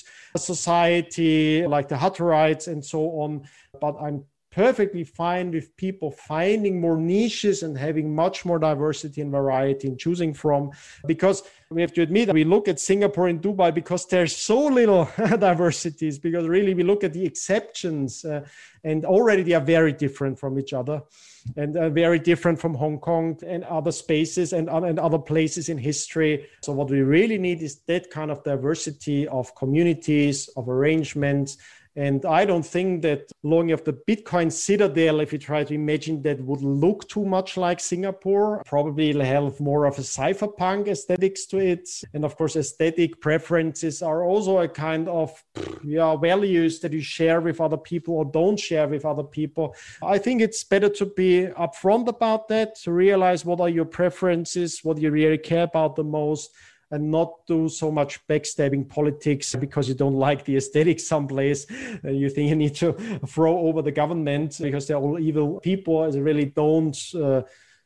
Speaker 2: society like the Hutterites and so on. But I'm perfectly fine with people finding more niches and having much more diversity and variety in choosing from, because we have to admit that we look at Singapore and Dubai because there's so little diversities, because really we look at the exceptions uh, and already they are very different from each other and uh, very different from Hong Kong and other spaces and, and other places in history. So what we really need is that kind of diversity of communities, of arrangements. And I don't think that looking of the Bitcoin citadel, if you try to imagine that, would look too much like Singapore. Probably it'll have more of a cypherpunk aesthetics to it. And of course, aesthetic preferences are also a kind of yeah, values that you share with other people or don't share with other people. I think it's better to be upfront about that, to realize what are your preferences, what you really care about the most, and not do so much backstabbing politics because you don't like the aesthetics someplace. And you think you need to throw over the government because they're all evil people, as really don't uh,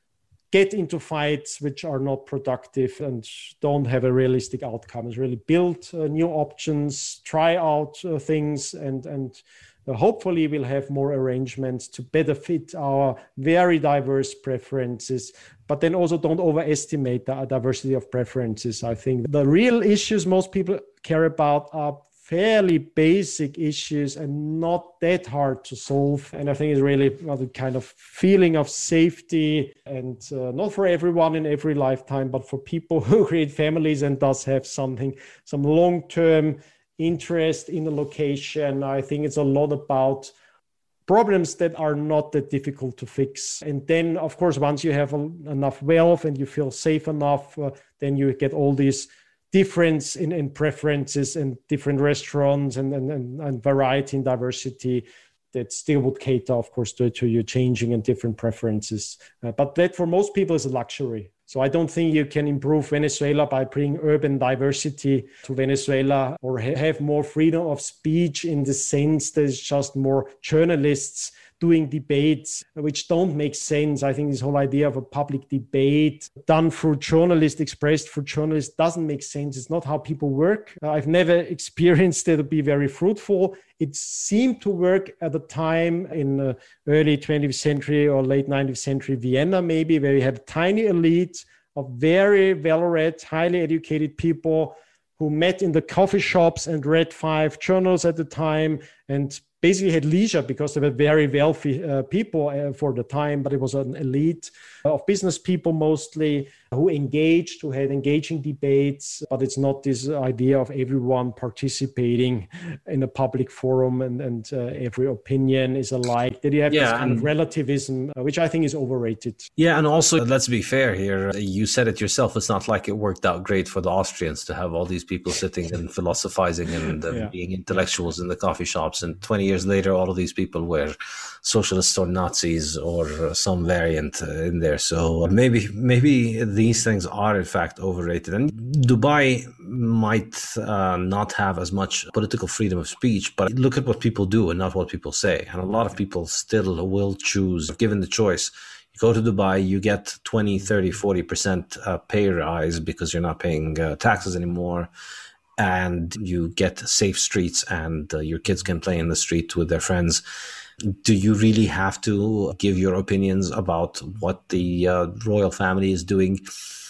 Speaker 2: get into fights which are not productive and don't have a realistic outcome. It's really build uh, new options, try out uh, things, and and Uh, hopefully we'll have more arrangements to better fit our very diverse preferences, but then also don't overestimate the diversity of preferences. I think the real issues most people care about are fairly basic issues and not that hard to solve. And I think it's really a kind of feeling of safety, and uh, not for everyone in every lifetime, but for people who create families and does have something, some long-term interest in the location. I think it's a lot about problems that are not that difficult to fix. And then, of course, once you have a, enough wealth and you feel safe enough, uh, then you get all these difference in, in preferences and different restaurants and, and, and, and variety and diversity that still would cater, of course, to, to your changing and different preferences. Uh, but that for most people is a luxury. So I don't think you can improve Venezuela by bringing urban diversity to Venezuela or ha- have more freedom of speech in the sense there's just more journalists doing debates, which don't make sense. I think this whole idea of a public debate done through journalists, expressed through journalists, doesn't make sense. It's not how people work. Uh, I've never experienced it to be very fruitful. It seemed to work at the time in the early twentieth century or late nineteenth century Vienna, maybe, where you had a tiny elite of very well-read, highly educated people who met in the coffee shops and read five journals at the time and basically had leisure because they were very wealthy uh, people uh, for the time, but it was an elite of business people mostly who engaged, who had engaging debates, but it's not this idea of everyone participating in a public forum and, and uh, every opinion is alike. That you have yeah, this kind of relativism, uh, which I think is overrated.
Speaker 3: Yeah, and also, let's be fair here. You said it yourself. It's not like it worked out great for the Austrians to have all these people sitting and philosophizing and uh, yeah. being intellectuals in the coffee shops. And twenty years later, all of these people were socialists or Nazis or some variant uh, in there. So maybe maybe these things are in fact overrated. And Dubai might uh, not have as much political freedom of speech, but look at what people do and not what people say. And a lot of people still will choose, given the choice. You go to Dubai, you get twenty, thirty, forty percent uh, pay rise because you're not paying uh, taxes anymore. And you get safe streets and uh, your kids can play in the street with their friends. Do you really have to give your opinions about what the uh, royal family is doing?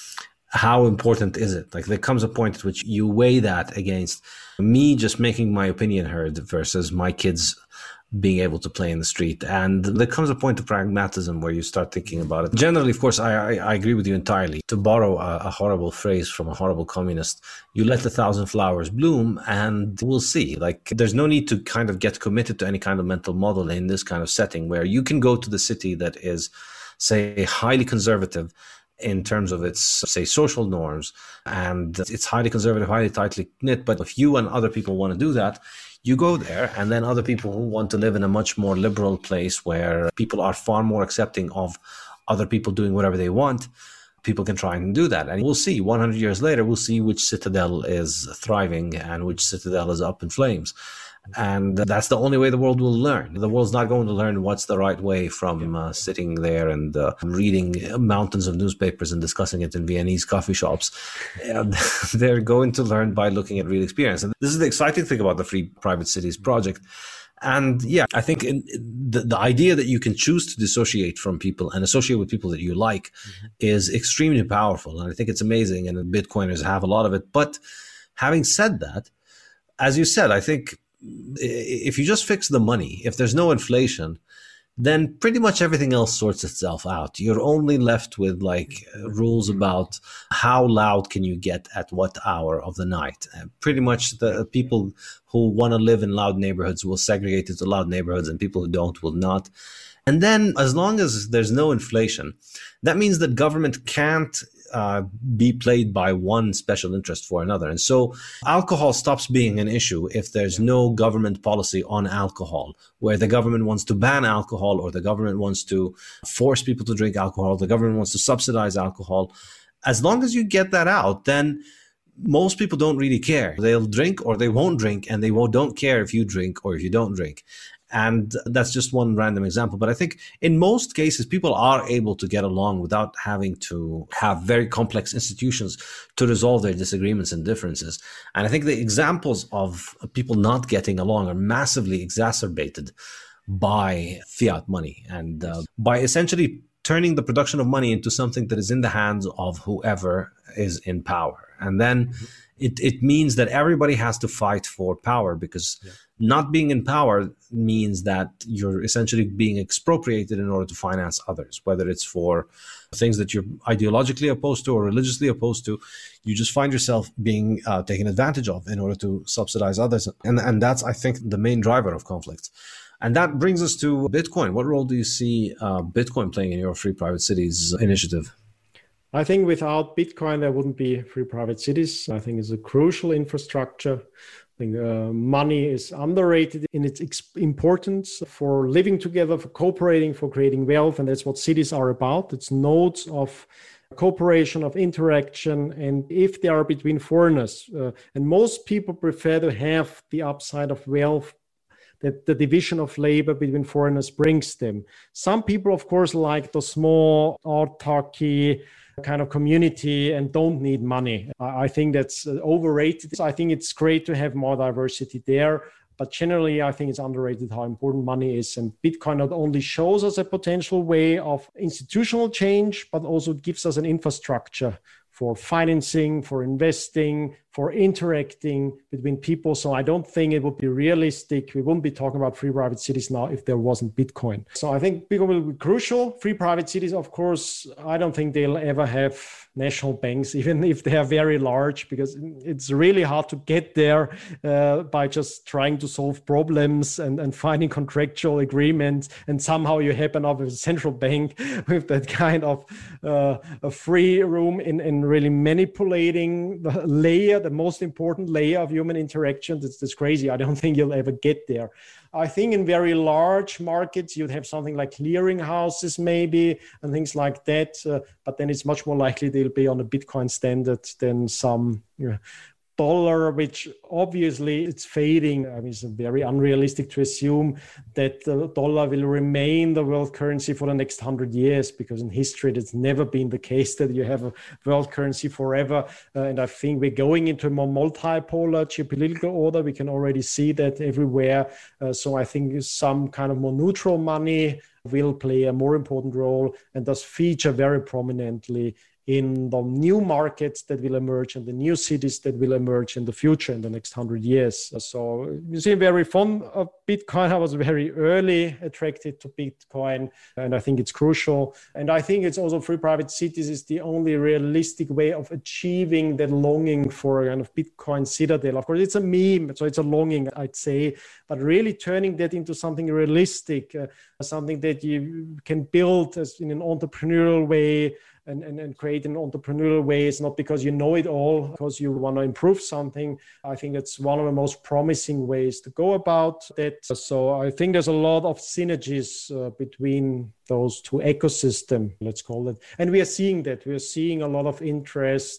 Speaker 3: How important is it? Like, there comes a point at which you weigh that against me just making my opinion heard versus my kids being able to play in the street. And there comes a point of pragmatism where you start thinking about it. Generally, of course, I, I, I agree with you entirely. To borrow a, a horrible phrase from a horrible communist, you let the thousand flowers bloom and we'll see. Like, there's no need to kind of get committed to any kind of mental model in this kind of setting where you can go to the city that is, say, highly conservative in terms of its, say, social norms, and it's highly conservative, highly tightly knit. But if you and other people want to do that, you go there, and then other people who want to live in a much more liberal place where people are far more accepting of other people doing whatever they want, people can try and do that. And we'll see, one hundred years later, we'll see which citadel is thriving and which citadel is up in flames. And that's the only way the world will learn. The world's not going to learn what's the right way from uh, sitting there and uh, reading mountains of newspapers and discussing it in Viennese coffee shops. And they're going to learn by looking at real experience. And this is the exciting thing about the Free Private Cities project. And yeah, I think in, the, the idea that you can choose to dissociate from people and associate with people that you like mm-hmm. is extremely powerful. And I think it's amazing. And Bitcoiners have a lot of it. But having said that, as you said, I think if you just fix the money, if there's no inflation, then pretty much everything else sorts itself out. You're only left with like rules about how loud can you get at what hour of the night. And pretty much the people who want to live in loud neighborhoods will segregate into loud neighborhoods and people who don't will not. And then as long as there's no inflation, that means that government can't uh, be played by one special interest for another. And so alcohol stops being an issue if there's no government policy on alcohol, where the government wants to ban alcohol or the government wants to force people to drink alcohol, the government wants to subsidize alcohol. As long as you get that out, then most people don't really care. They'll drink or they won't drink, and they won't, don't care if you drink or if you don't drink. And that's just one random example. But I think in most cases, people are able to get along without having to have very complex institutions to resolve their disagreements and differences. And I think the examples of people not getting along are massively exacerbated by fiat money and uh, by essentially turning the production of money into something that is in the hands of whoever is in power. And then mm-hmm. it, it means that everybody has to fight for power, because yeah. not being in power means that you're essentially being expropriated in order to finance others, whether it's for things that you're ideologically opposed to or religiously opposed to. You just find yourself being uh, taken advantage of in order to subsidize others. And, and that's, I think, the main driver of conflict. And that brings us to Bitcoin. What role do you see uh, Bitcoin playing in your Free Private Cities initiative?
Speaker 2: I think without Bitcoin, there wouldn't be free private cities. I think it's a crucial infrastructure. I think uh, money is underrated in its ex- importance for living together, for cooperating, for creating wealth. And that's what cities are about. It's nodes of cooperation, of interaction. And if they are between foreigners, uh, and most people prefer to have the upside of wealth that the division of labor between foreigners brings them. Some people, of course, like the small autarky kind of community and don't need money. I think that's overrated. I think it's great to have more diversity there, but generally I think it's underrated how important money is. And Bitcoin not only shows us a potential way of institutional change, but also gives us an infrastructure for financing, for investing, for interacting between people. So I don't think it would be realistic. We wouldn't be talking about free private cities now if there wasn't Bitcoin. So I think Bitcoin will be crucial. Free private cities, of course, I don't think they'll ever have national banks, even if they are very large, because it's really hard to get there uh, by just trying to solve problems and, and finding contractual agreements. And somehow you happen up with a central bank with that kind of uh, a free room in, in really manipulating the layer, the most important layer of human interaction. That's, that's crazy. I don't think you'll ever get there. I think in very large markets, you'd have something like clearing houses maybe and things like that. Uh, but then it's much more likely they'll be on a Bitcoin standard than some you know, dollar, which obviously it's fading. I mean, it's very unrealistic to assume that the dollar will remain the world currency for the next hundred years, because in history, it's never been the case that you have a world currency forever. Uh, and I think we're going into a more multipolar geopolitical order. We can already see that everywhere. Uh, so I think some kind of more neutral money will play a more important role and does feature very prominently in the new markets that will emerge and the new cities that will emerge in the future in the next hundred years. So you see, very fond of Bitcoin. I was very early attracted to Bitcoin, and I think it's crucial. And I think it's also free private cities is the only realistic way of achieving that longing for a kind of Bitcoin citadel. Of course, it's a meme, so it's a longing, I'd say, but really turning that into something realistic, uh, something that you can build as in an entrepreneurial way, And, and, and create an entrepreneurial way. It's not because you know it all, because you want to improve something. I think it's one of the most promising ways to go about that. So I think there's a lot of synergies uh, between those two ecosystems, let's call it. And we are seeing that. We are seeing a lot of interest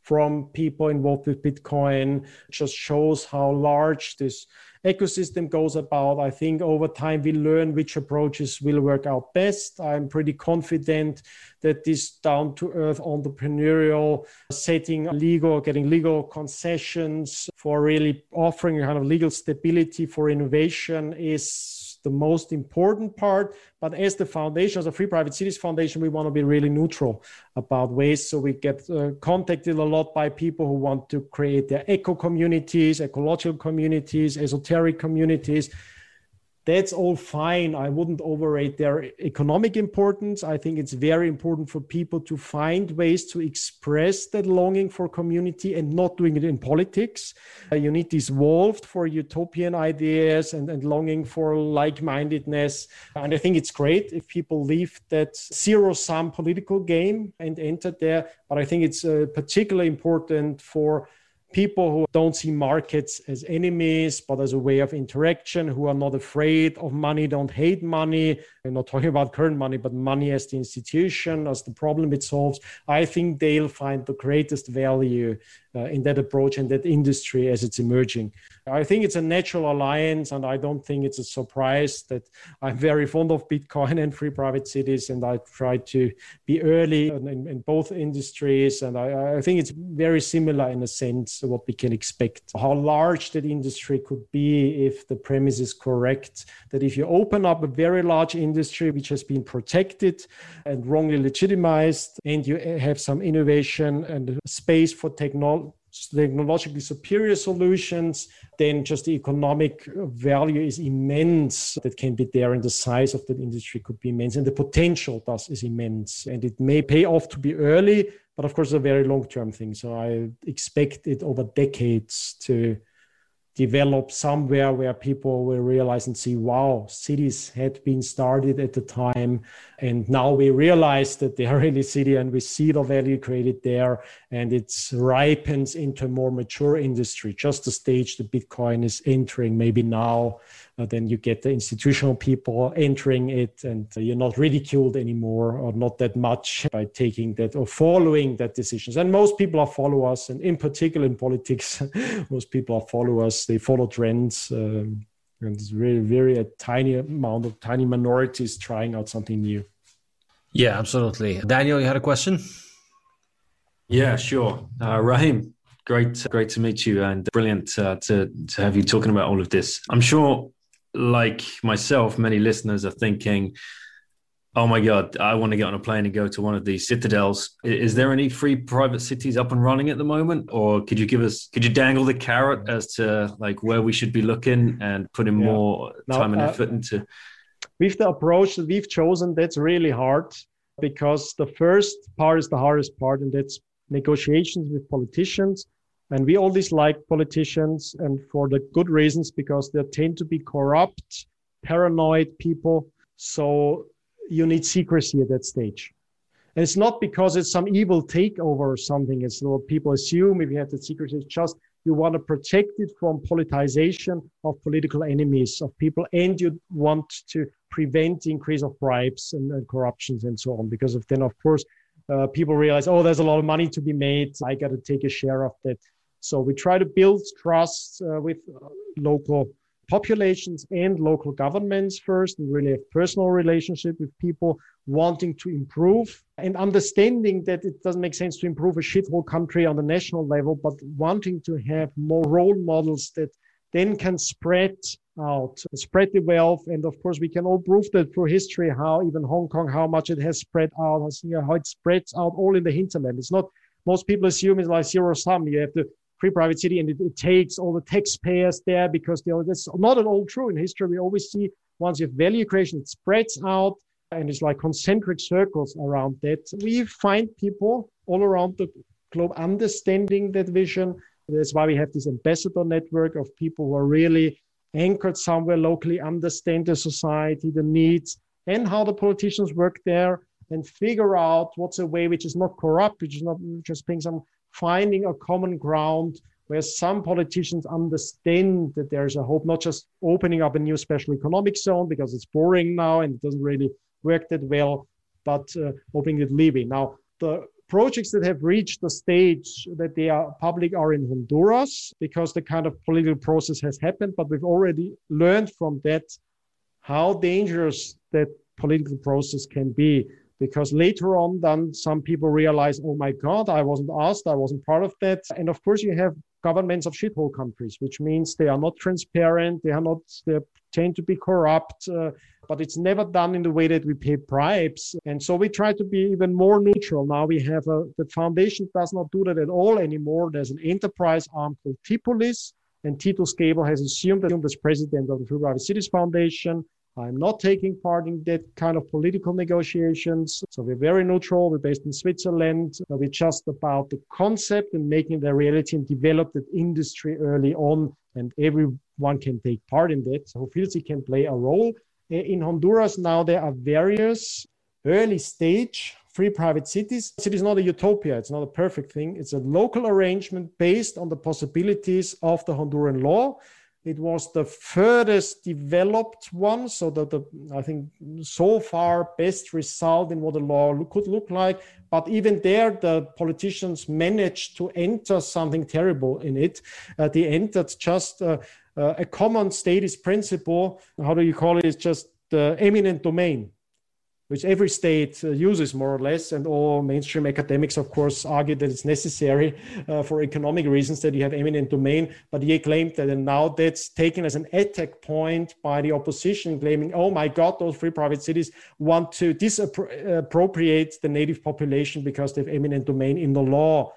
Speaker 2: from people involved with Bitcoin. It just shows how large this ecosystem goes about. I think over time we learn which approaches will work out best. I'm pretty confident that this down-to-earth entrepreneurial setting legal, getting legal concessions for really offering a kind of legal stability for innovation is the most important part. But as the foundation, as a Free Private Cities Foundation, we want to be really neutral about ways. So we get uh, contacted a lot by people who want to create their eco communities, ecological communities, esoteric communities. That's all fine. I wouldn't overrate their economic importance. I think it's very important for people to find ways to express that longing for community and not doing it in politics. Uh, you need this wolf for utopian ideas and, and longing for like-mindedness. And I think it's great if people leave that zero-sum political game and enter there. But I think it's uh, particularly important for people who don't see markets as enemies, but as a way of interaction, who are not afraid of money, don't hate money. I'm not talking about current money, but money as the institution, as the problem it solves. I think they'll find the greatest value uh, in that approach and that industry as it's emerging. I think it's a natural alliance, and I don't think it's a surprise that I'm very fond of Bitcoin and Free Private Cities, and I try to be early in, in both industries. And I, I think it's very similar in a sense to what we can expect. How large that industry could be if the premise is correct, that if you open up a very large industry which has been protected and wrongly legitimized, and you have some innovation and space for technology, technologically superior solutions, then just the economic value is immense that can be there, and the size of that industry could be immense, and the potential thus is immense. And it may pay off to be early, but of course, it's a very long-term thing. So I expect it over decades to develop somewhere where people will realize and see, wow, cities had been started at the time. And now we realize that they are really city, and we see the value created there, and it ripens into a more mature industry, just the stage that Bitcoin is entering maybe now. Uh, then you get the institutional people entering it, and uh, you're not ridiculed anymore, or not that much, by taking that or following that decisions. And most people are followers, and in particular in politics, most people are followers. They follow trends, um, and it's really very a tiny amount of tiny minorities trying out something new.
Speaker 3: Yeah, absolutely. Daniel, you had a question?
Speaker 4: Yeah, sure. Uh, Rahim, great, great to meet you, and brilliant uh, to to have you talking about all of this. I'm sure, like myself, many listeners are thinking, oh my God, I want to get on a plane and go to one of these citadels. Is there any free private cities up and running at the moment? Or could you give us, could you dangle the carrot as to like where we should be looking and putting yeah. more now, time and uh, effort into?
Speaker 2: With the approach that we've chosen, that's really hard, because the first part is the hardest part, and that's negotiations with politicians. And we all dislike politicians, and for the good reasons, because they tend to be corrupt, paranoid people. So you need secrecy at that stage. And it's not because it's some evil takeover or something. It's what people assume if you have that secrecy. It's just you want to protect it from politicization of political enemies of people, and you want to prevent the increase of bribes and, and corruptions and so on. Because of then, of course, uh, people realize, oh, there's a lot of money to be made. I got to take a share of that. So we try to build trust uh, with uh, local populations and local governments first, and really have personal relationship with people wanting to improve, and understanding that it doesn't make sense to improve a shithole country on the national level, but wanting to have more role models that then can spread out, spread the wealth. And of course, we can all prove that through history, how even Hong Kong, how much it has spread out, how it spreads out all in the hinterland. It's not, most people assume it's like zero sum. You have to Free Private City, and it, it takes all the taxpayers there, because they are, that's not at all true. In history, we always see once you have value creation, it spreads out, and it's like concentric circles around that. We find people all around the globe understanding that vision. That's why we have this ambassador network of people who are really anchored somewhere locally, understand the society, the needs, and how the politicians work there, and figure out what's a way which is not corrupt, which is not just paying some, finding a common ground where some politicians understand that there's a hope, not just opening up a new special economic zone because it's boring now and it doesn't really work that well, but uh, opening it legally. Now, the
Speaker 5: projects that have reached the stage that they are public are in Honduras, because the kind of political process has happened. But we've already learned from that how dangerous that political process can be, because later on then some people realize, oh my God, I wasn't asked, I wasn't part of that. And of course you have governments of shithole countries, which means they are not transparent, they are not, they tend to be corrupt, uh, but it's never done in the way that we pay bribes. And so we try to be even more neutral. Now we have a, the foundation does not do that at all anymore. There's an enterprise arm called Tipolis, and Tito Scavel has assumed that as president of the Free Private Cities Foundation. I'm not taking part in that kind of political negotiations. So we're very neutral. We're based in Switzerland. We're just about the concept and making the reality and develop that industry early on. And everyone can take part in that. So who feels he can play a role. In Honduras now, there are various early stage free private cities. It is not a utopia. It's not a perfect thing. It's a local arrangement based on the possibilities of the Honduran law. It was the furthest developed one, so that the, I think so far best result in what the law could look like. But even there, the politicians managed to enter something terrible in it. Uh, they entered just uh, uh, a common statist principle. How do you call it? It's just the eminent domain, which every state uh, uses more or less. And all mainstream academics, of course, argue that it's necessary uh, for economic reasons that you have eminent domain. But he claimed that, and now that's taken as an attack point by the opposition, claiming, oh my God, those free private cities want to disappropriate the native population because they have eminent domain in the law.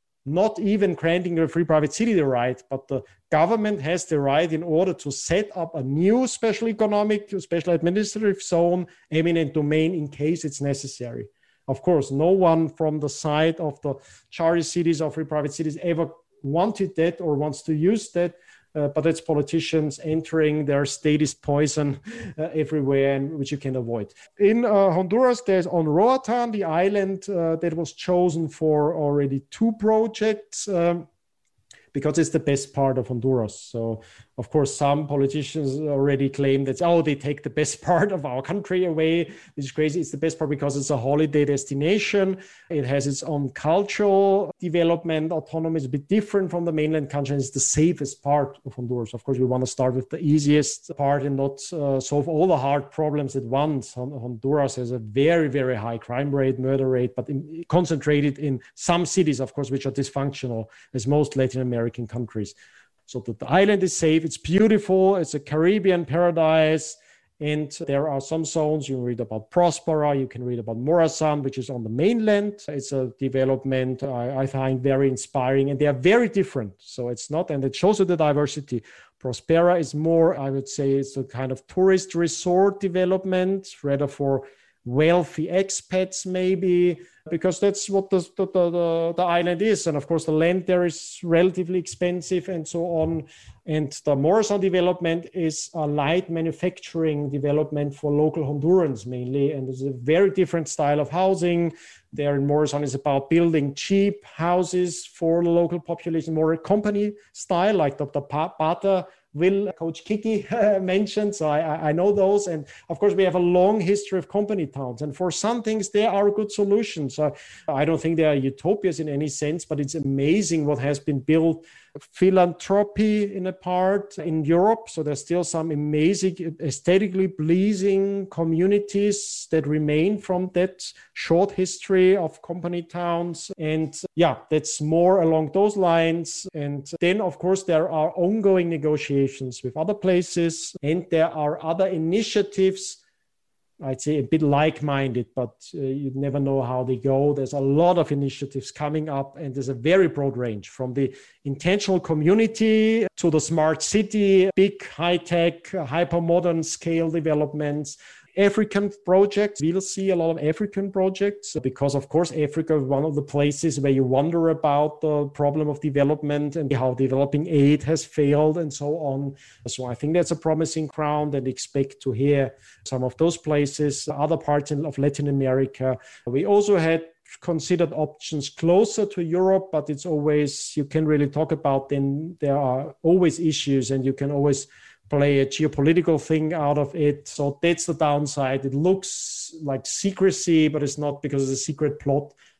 Speaker 5: Not even granting a free private city the right, but the government has the right in order to set up a new special economic, special administrative zone, eminent domain in case it's necessary. Of course, no one from the side of the charter cities or free private cities ever wanted that or wants to use that. Uh, but it's politicians entering their statist poison uh, everywhere, and which you can avoid. In uh, Honduras, there's on Roatan, the island uh, that was chosen for already two projects, um, because it's the best part of Honduras. So, of course, some politicians already claim that, oh, they take the best part of our country away, which is crazy. It's the best part because it's a holiday destination. It has its own cultural development. Autonomy is a bit different from the mainland country. It's the safest part of Honduras. Of course, we want to start with the easiest part and not uh, solve all the hard problems at once. Honduras has a very, very high crime rate, murder rate, but in, concentrated in some cities, of course, which are dysfunctional, as most Latin American countries. So that the island is safe, it's beautiful, it's a Caribbean paradise, and there are some zones. You can read about Prospera, you can read about Morazan, which is on the mainland. It's a development I, I find very inspiring, and they are very different. So it's not, and it shows you the diversity. Prospera is more, I would say, it's a kind of tourist resort development, rather for wealthy expats maybe, because that's what the, the, the, the island is. And of course, the land there is relatively expensive and so on. And the Morazan development is a light manufacturing development for local Hondurans mainly. And it's a very different style of housing. There in Morazan is about building cheap houses for the local population, more a company style, like Doctor Bata Will, Coach Kiki uh, mentioned. So I, I know those. And of course, we have a long history of company towns. And for some things, there are good solutions. Uh, I don't think they are utopias in any sense, but it's amazing what has been built. Philanthropy in a part in Europe. So there's still some amazing, aesthetically pleasing communities that remain from that short history of company towns. And yeah, that's more along those lines. And then, of course, there are ongoing negotiations with other places, and there are other initiatives, I'd say a bit like-minded, but uh, you never know how they go. There's a lot of initiatives coming up, and there's a very broad range from the intentional community to the smart city, big high-tech, hyper-modern scale developments. African projects, we'll see a lot of African projects because, of course, Africa is one of the places where you wonder about the problem of development and how developing aid has failed and so on. So I think that's a promising ground, and expect to hear some of those places, other parts of Latin America. We also had considered options closer to Europe, but it's always, you can really talk about them. There are always issues, and you can always play a geopolitical thing out of it. So that's the downside. It looks like secrecy, but it's not, because it's a secret plot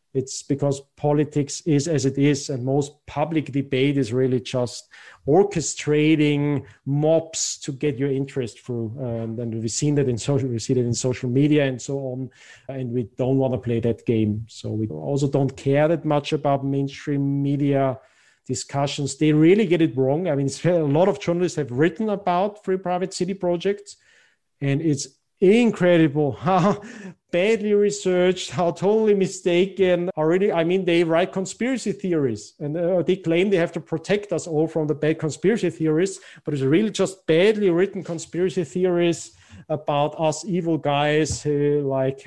Speaker 5: It's because politics is as it is, and most public debate is really just orchestrating mobs to get your interest through. Um, and we've seen that in social, we see that in social media and so on. And we don't want to play that game. So we also don't care that much about mainstream media discussions. They really get it wrong. I mean, a lot of journalists have written about free private city projects, and it's incredible how badly researched, how totally mistaken already. I mean, they write conspiracy theories, and uh, they claim they have to protect us all from the bad conspiracy theories, but it's really just badly written conspiracy theories about us evil guys who like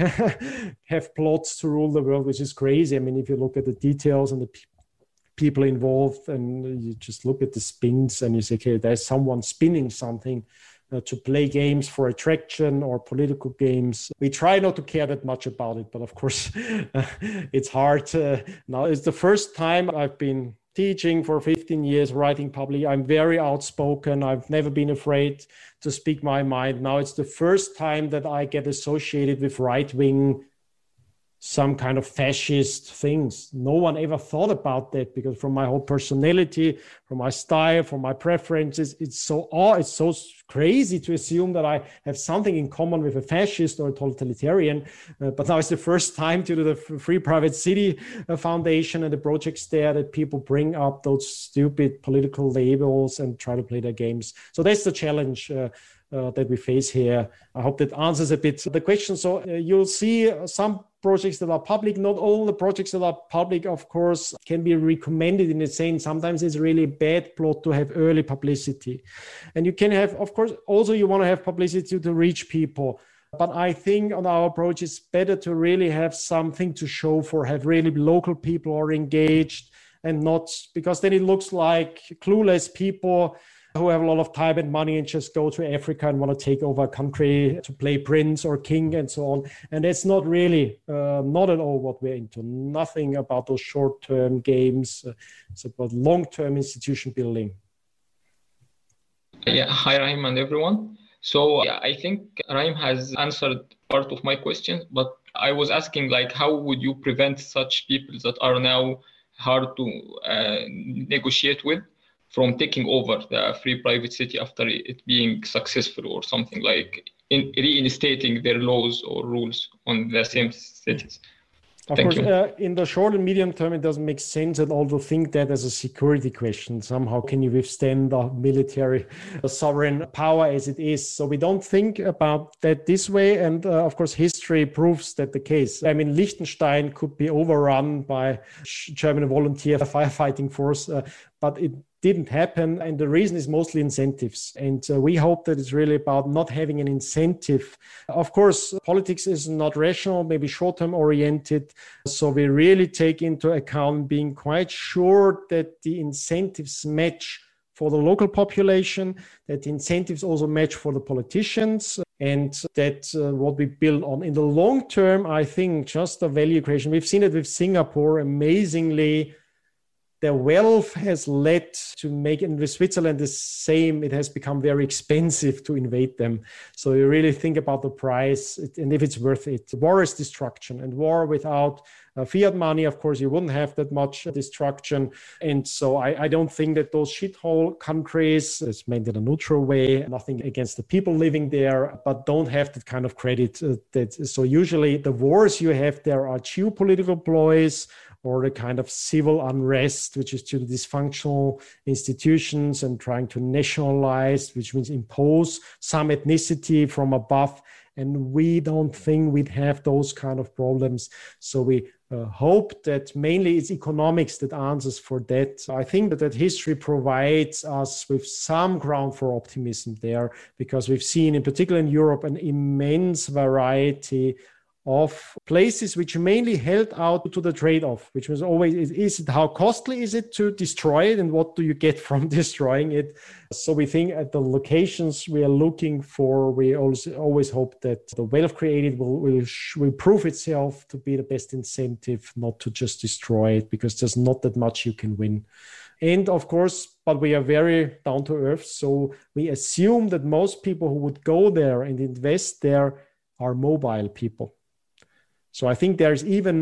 Speaker 5: have plots to rule the world, which is crazy. I mean, if you look at the details and the pe- people involved, and you just look at the spins and you say, okay, there's someone spinning something Uh, to play games for attraction or political games. We try not to care that much about it, but of course, uh, it's hard. Uh, now it's the first time I've been teaching for fifteen years, writing publicly. I'm very outspoken. I've never been afraid to speak my mind. Now it's the first time that I get associated with right-wing, some kind of fascist things. No one ever thought about that, because from my whole personality, from my style, from my preferences, it's so oh, it's so crazy to assume that I have something in common with a fascist or a totalitarian. Uh, but now it's the first time due to the Free Private City Foundation and the projects there that people bring up those stupid political labels and try to play their games. So that's the challenge uh, uh, that we face here. I hope that answers a bit the question. So uh, you'll see some projects that are public. Not all the projects that are public, of course, can be recommended in the sense. Sometimes it's really a bad plot to have early publicity. And you can have, of course, also you want to have publicity to reach people. But I think on our approach, it's better to really have something to show for, have really local people are engaged, and not, because then it looks like clueless people who have a lot of time and money and just go to Africa and want to take over a country to play prince or king and so on. And that's not really, uh, not at all what we're into. Nothing about those short-term games. Uh, it's about long-term institution building.
Speaker 6: Yeah, hi, Rahim and everyone. So yeah, I think Rahim has answered part of my question, but I was asking, like, how would you prevent such people that are now hard to uh, negotiate with from taking over the free private city after it being successful, or something like in reinstating their laws or rules on the same cities?
Speaker 5: Of
Speaker 6: Thank
Speaker 5: course,
Speaker 6: you.
Speaker 5: uh, in the short and medium term, it doesn't make sense at all to think that as a security question. Somehow, can you withstand the military the sovereign power as it is? So we don't think about that this way. And uh, of course, history proves that the case. I mean, Liechtenstein could be overrun by German volunteer firefighting force, uh, but it didn't happen. And the reason is mostly incentives. And uh, we hope that it's really about not having an incentive. Of course, politics is not rational, maybe short-term oriented. So we really take into account being quite sure that the incentives match for the local population, that the incentives also match for the politicians, and that uh, what we build on. In the long term, I think just the value creation. We've seen it with Singapore, amazingly. Their wealth has led to make, and with Switzerland the same, it has become very expensive to invade them. So you really think about the price and if it's worth it. War is destruction, and war without uh, fiat money, of course, you wouldn't have that much destruction. And so I, I don't think that those shithole countries, it's meant in a neutral way, nothing against the people living there, but don't have that kind of credit. Uh, that, so usually the wars you have there are geopolitical ploys, or the kind of civil unrest, which is due to dysfunctional institutions and trying to nationalize, which means impose some ethnicity from above. And we don't think we'd have those kind of problems. So we uh, hope that mainly it's economics that answers for that. I think that, that history provides us with some ground for optimism there, because we've seen, in particular in Europe, an immense variety of places which mainly held out to the trade-off, which was always, is it, how costly is it to destroy it, and what do you get from destroying it? So we think at the locations we are looking for, we also always hope that the wealth created will, will, will prove itself to be the best incentive, not to just destroy it, because there's not that much you can win. And of course, but we are very down to earth. So we assume that most people who would go there and invest there are mobile people. So I think there's even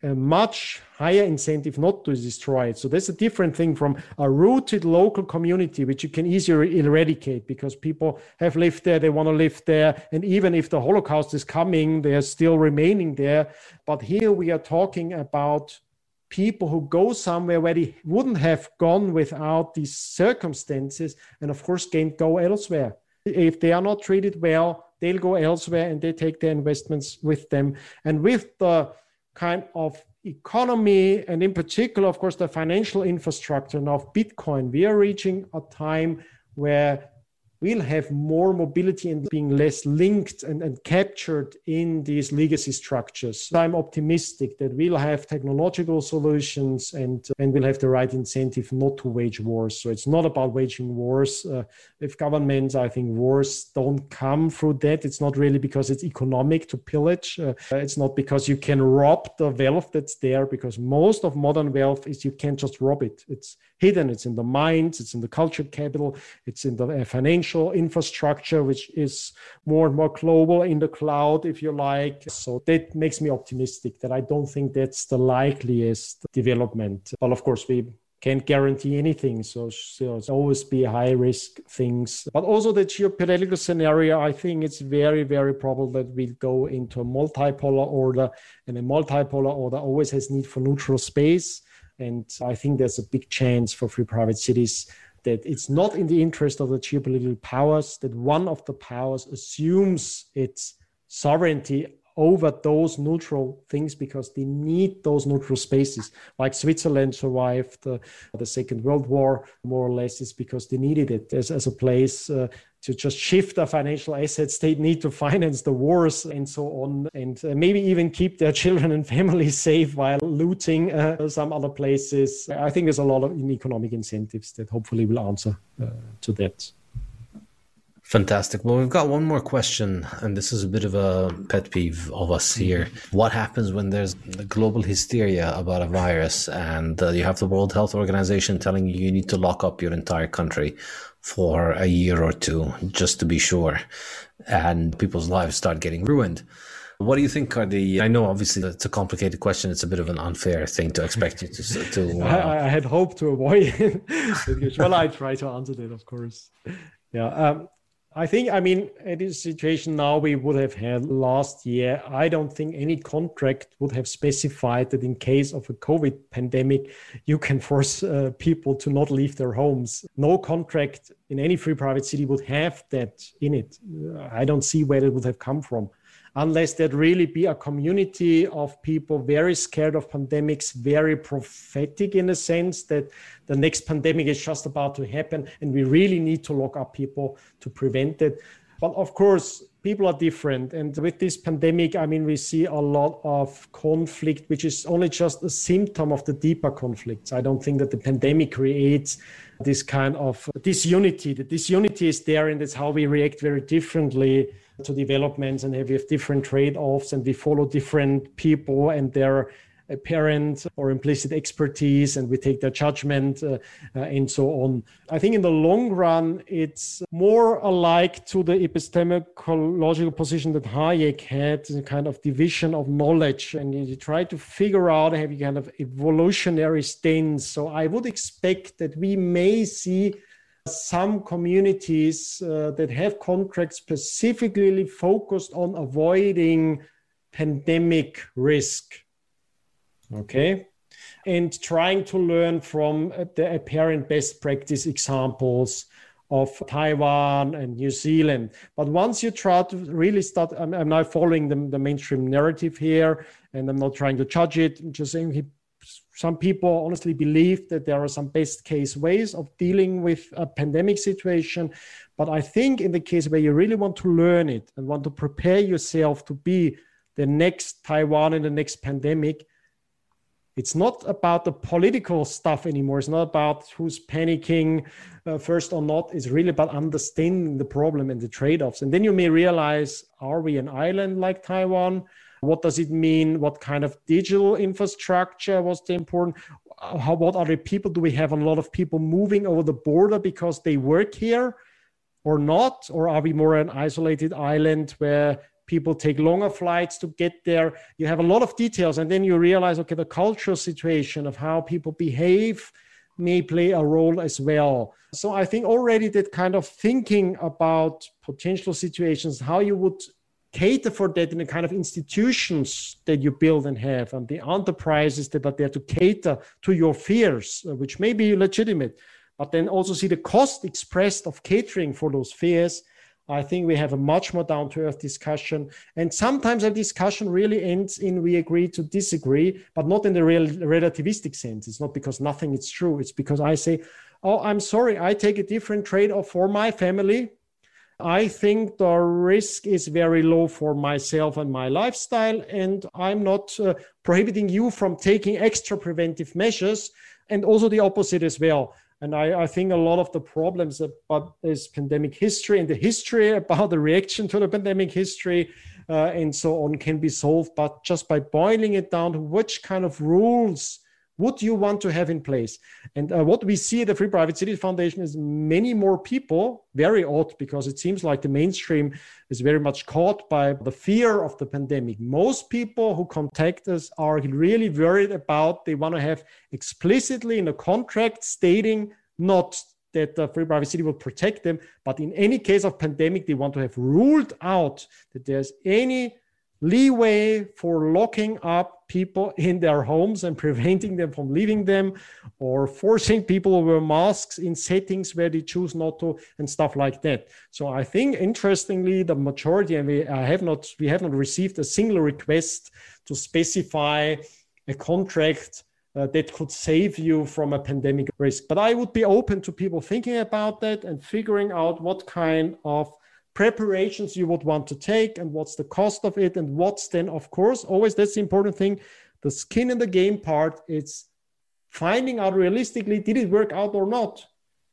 Speaker 5: a much higher incentive not to destroy it. So that's a different thing from a rooted local community, which you can easily eradicate because people have lived there, they want to live there. And even if the Holocaust is coming, they're still remaining there. But here we are talking about people who go somewhere where they wouldn't have gone without these circumstances. And of course, can go elsewhere. If they are not treated well, they'll go elsewhere and they take their investments with them. And with the kind of economy, and in particular, of course, the financial infrastructure now of Bitcoin, we are reaching a time where we'll have more mobility and being less linked and, and captured in these legacy structures. So I'm optimistic that we'll have technological solutions and, and we'll have the right incentive not to wage wars. So it's not about waging wars. Uh, with governments, I think wars don't come through that. It's not really because it's economic to pillage. Uh, it's not because you can rob the wealth that's there, because most of modern wealth is you can't just rob it. It's hidden. It's in the minds, it's in the culture capital, it's in the financial infrastructure, which is more and more global in the cloud, if you like. So that makes me optimistic that I don't think that's the likeliest development. But of course, we can't guarantee anything. So, so it's always be high risk things. But also the geopolitical scenario, I think it's very, very probable that we go into a multipolar order, and a multipolar order always has need for neutral space. And I think there's a big chance for free private cities that it's not in the interest of the geopolitical powers that one of the powers assumes its sovereignty over those neutral things because they need those neutral spaces. Like Switzerland survived uh, the Second World War, more or less, is because they needed it as, as a place uh, to just shift their financial assets. They need to finance the wars and so on, and uh, maybe even keep their children and families safe while looting uh, some other places. I think there's a lot of economic incentives that hopefully will answer uh, to that.
Speaker 3: Fantastic. Well, we've got one more question, and this is a bit of a pet peeve of us here. What happens when there's global hysteria about a virus and uh, you have the World Health Organization telling you you need to lock up your entire country for a year or two just to be sure, and people's lives start getting ruined? What do you think are the, I know obviously it's a complicated question, it's a bit of an unfair thing to expect you to... to uh...
Speaker 5: I, I had hoped to avoid it. Well, I try to answer that, of course. Yeah. Um, I think, I mean, in this situation now we would have had last year, I don't think any contract would have specified that in case of a COVID pandemic, you can force uh, people to not leave their homes. No contract in any free private city would have that in it. I don't see where it would have come from. Unless there'd really be a community of people very scared of pandemics, very prophetic in a sense that the next pandemic is just about to happen and we really need to lock up people to prevent it. But of course, people are different. And with this pandemic, I mean, we see a lot of conflict, which is only just a symptom of the deeper conflicts. I don't think that the pandemic creates this kind of disunity. The disunity is there, and that's how we react very differently to developments, and we have different trade-offs, and we follow different people and their apparent or implicit expertise, and we take their judgment uh, uh, and so on. I think in the long run, it's more alike to the epistemological position that Hayek had, a kind of division of knowledge, and you try to figure out, have you kind of evolutionary stance. So I would expect that we may see some communities uh, that have contracts specifically focused on avoiding pandemic risk, okay, and trying to learn from the apparent best practice examples of Taiwan and New Zealand. But once you try to really start, I'm, I'm now following the, the mainstream narrative here, and I'm not trying to judge it, I'm just saying he some people honestly believe that there are some best case ways of dealing with a pandemic situation. But I think in the case where you really want to learn it and want to prepare yourself to be the next Taiwan in the next pandemic, it's not about the political stuff anymore. It's not about who's panicking uh, first or not. It's really about understanding the problem and the trade-offs. And then you may realize, are we an island like Taiwan? What does it mean? What kind of digital infrastructure was the important? How, what other people? Do we have a lot of people moving over the border because they work here or not? Or are we more an isolated island where People take longer flights to get there. You have a lot of details. And then you realize, okay, the cultural situation of how people behave may play a role as well. So I think already that kind of thinking about potential situations, how you would cater for that in the kind of institutions that you build and have, and the enterprises that are there to cater to your fears, which may be legitimate, but then also see the cost expressed of catering for those fears. I think we have a much more down-to-earth discussion. And sometimes a discussion really ends in we agree to disagree, but not in the real relativistic sense. It's not because nothing is true. It's because I say, oh, I'm sorry, I take a different trade-off for my family. I think the risk is very low for myself and my lifestyle, and I'm not uh, prohibiting you from taking extra preventive measures, and also the opposite as well. And I, I think a lot of the problems about this pandemic history and the history about the reaction to the pandemic history uh, and so on can be solved, but just by boiling it down to which kind of rules would you want to have in place. And uh, what we see at the Free Private Cities Foundation is many more people, very odd, because it seems like the mainstream is very much caught by the fear of the pandemic. Most people who contact us are really worried about, they want to have explicitly in a contract stating not that the Free Private City will protect them, but in any case of pandemic, they want to have ruled out that there's any leeway for locking up people in their homes and preventing them from leaving them, or forcing people to wear masks in settings where they choose not to, and stuff like that. So I think, interestingly, the majority, and we I have not we have not received a single request to specify a contract uh, that could save you from a pandemic risk. But I would be open to people thinking about that and figuring out what kind of preparations you would want to take and what's the cost of it, and what's then, of course, always that's the important thing, the skin in the game part. It's finding out realistically, did it work out or not?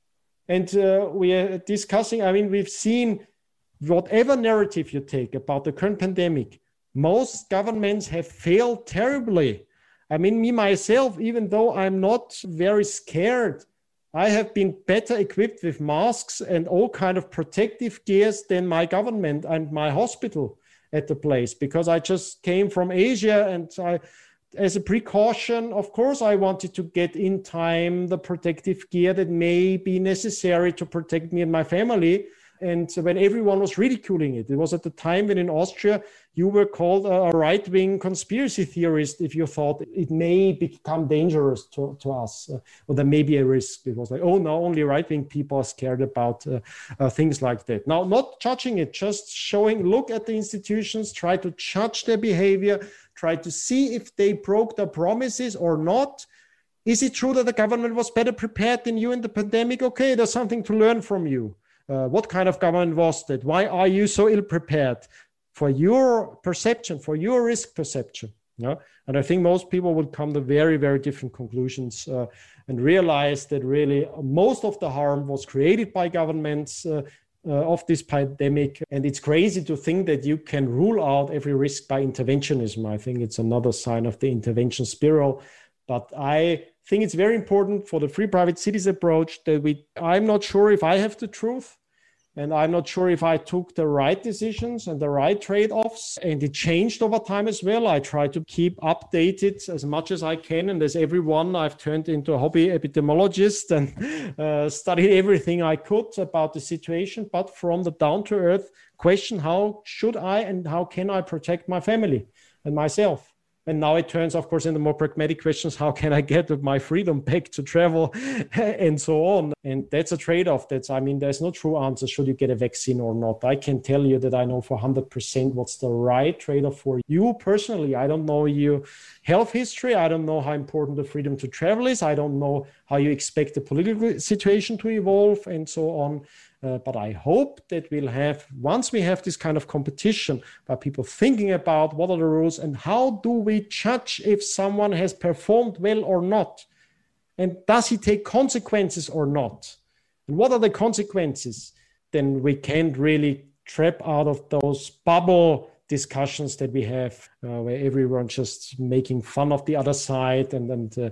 Speaker 5: And uh, we are discussing, I mean, we've seen whatever narrative you take about the current pandemic, most governments have failed terribly. I mean, me myself, even though I'm not very scared, I have been better equipped with masks and all kind of protective gears than my government and my hospital at the place, because I just came from Asia, and I, as a precaution, of course, I wanted to get in time the protective gear that may be necessary to protect me and my family. And when everyone was ridiculing it, it was at the time when in Austria, you were called a right-wing conspiracy theorist if you thought it may become dangerous to, to us, uh, or there may be a risk. It was like, oh, no, only right-wing people are scared about uh, uh, things like that. Now, not judging it, just showing, look at the institutions, try to judge their behavior, try to see if they broke their promises or not. Is it true that the government was better prepared than you in the pandemic? Okay, there's something to learn from you. Uh, what kind of government was that? Why are you so ill-prepared for your perception, for your risk perception? Yeah? And I think most people would come to very, very different conclusions uh, and realize that really most of the harm was created by governments uh, uh, of this pandemic. And it's crazy to think that you can rule out every risk by interventionism. I think it's another sign of the intervention spiral. But I think it's very important for the Free Private Cities approach that we, I'm not sure if I have the truth, and I'm not sure if I took the right decisions and the right trade-offs, and it changed over time as well. I try to keep updated as much as I can, and as everyone, I've turned into a hobby epidemiologist and uh, studied everything I could about the situation, but from the down-to-earth question, how should I and how can I protect my family and myself? And now it turns, of course, into more pragmatic questions. How can I get my freedom back to travel and so on? And that's a trade-off. That's, I mean, there's no true answer. Should you get a vaccine or not? I can tell you that I know for one hundred percent what's the right trade-off for you personally. I don't know your health history. I don't know how important the freedom to travel is. I don't know how you expect the political situation to evolve and so on. Uh, but I hope that we'll have, once we have this kind of competition by people thinking about what are the rules and how do we judge if someone has performed well or not, and does he take consequences or not, and what are the consequences, then we can't really trap out of those bubble discussions that we have uh, where everyone's just making fun of the other side and, and uh,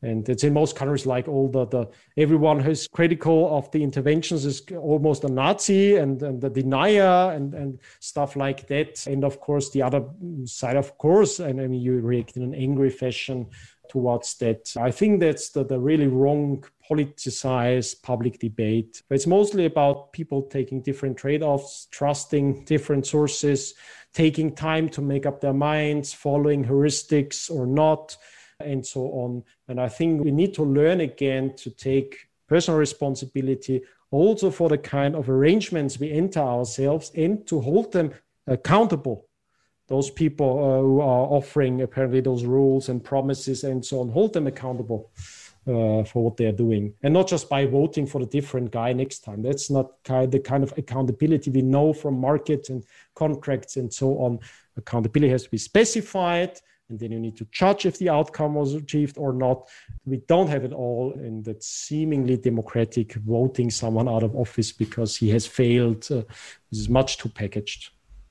Speaker 5: And it's in most countries, like all the, the everyone who's critical of the interventions is almost a Nazi and, and the denier and, and stuff like that. And of course, the other side, of course, and I mean, you react in an angry fashion towards that. I think that's the, the really wrong politicized public debate. But it's mostly about people taking different trade-offs, trusting different sources, taking time to make up their minds, following heuristics or not, and so on. And I think we need to learn again to take personal responsibility also for the kind of arrangements we enter ourselves and to hold them accountable. Those people uh, who are offering apparently those rules and promises and so on, hold them accountable uh, for what they're doing. And not just by voting for the different guy next time. That's not kind the kind of accountability we know from markets and contracts and so on. Accountability has to be specified, and then you need to judge if the outcome was achieved or not. We don't have it all in that seemingly democratic voting someone out of office because he has failed. Uh, this is much too packaged.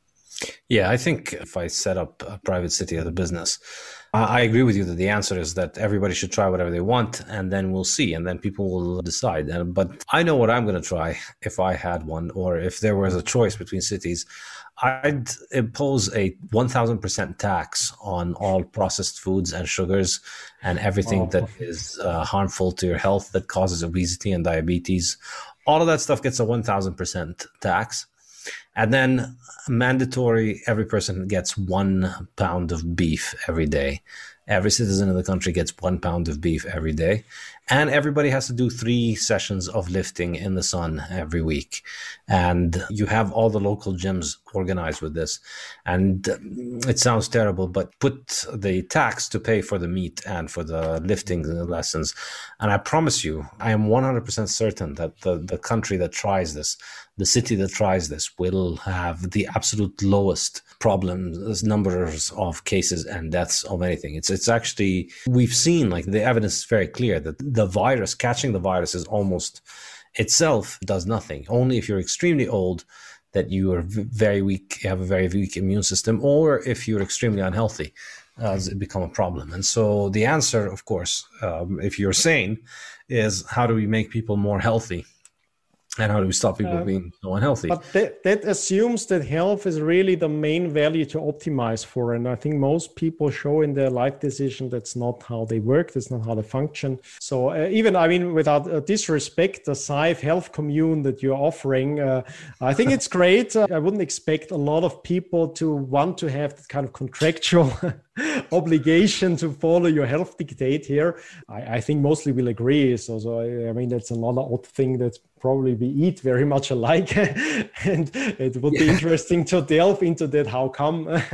Speaker 3: Yeah, I think if I set up a private city as a business, I agree with you that the answer is that everybody should try whatever they want, and then we'll see, and then people will decide. And, but I know what I'm going to try if I had one, or if there was a choice between cities. I'd impose a one thousand percent tax on all processed foods and sugars and everything oh. that is uh, harmful to your health, that causes obesity and diabetes. All of that stuff gets a one thousand percent tax. And then mandatory, every person gets one pound of beef every day. Every citizen in the country gets one pound of beef every day. And everybody has to do three sessions of lifting in the sun every week. And you have all the local gyms organized with this. And it sounds terrible, but put the tax to pay for the meat and for the lifting lessons. And I promise you, I am one hundred percent certain that the, the country that tries this, the city that tries this, will have the absolute lowest problems, numbers of cases and deaths of anything. It's it's actually, we've seen, like, the evidence is very clear that the virus, catching the virus is almost itself does nothing. Only if you're extremely old, that you are very weak, you have a very weak immune system, or if you're extremely unhealthy, uh, does it become a problem. And so the answer, of course, um, if you're sane, is how do we make people more healthy? And how do we stop people uh, being so unhealthy?
Speaker 5: But that, that assumes that health is really the main value to optimize for. And I think most people show in their life decision that's not how they work. That's not how they function. So uh, even, I mean, without uh, disrespect, the S A I F health commune that you're offering, uh, I think it's great. Uh, I wouldn't expect a lot of people to want to have that kind of contractual obligation to follow your health dictate here. I, I think mostly will agree. So, so I, I mean, that's another odd thing that probably we eat very much alike. And it would be yeah. interesting to delve into that. How come uh,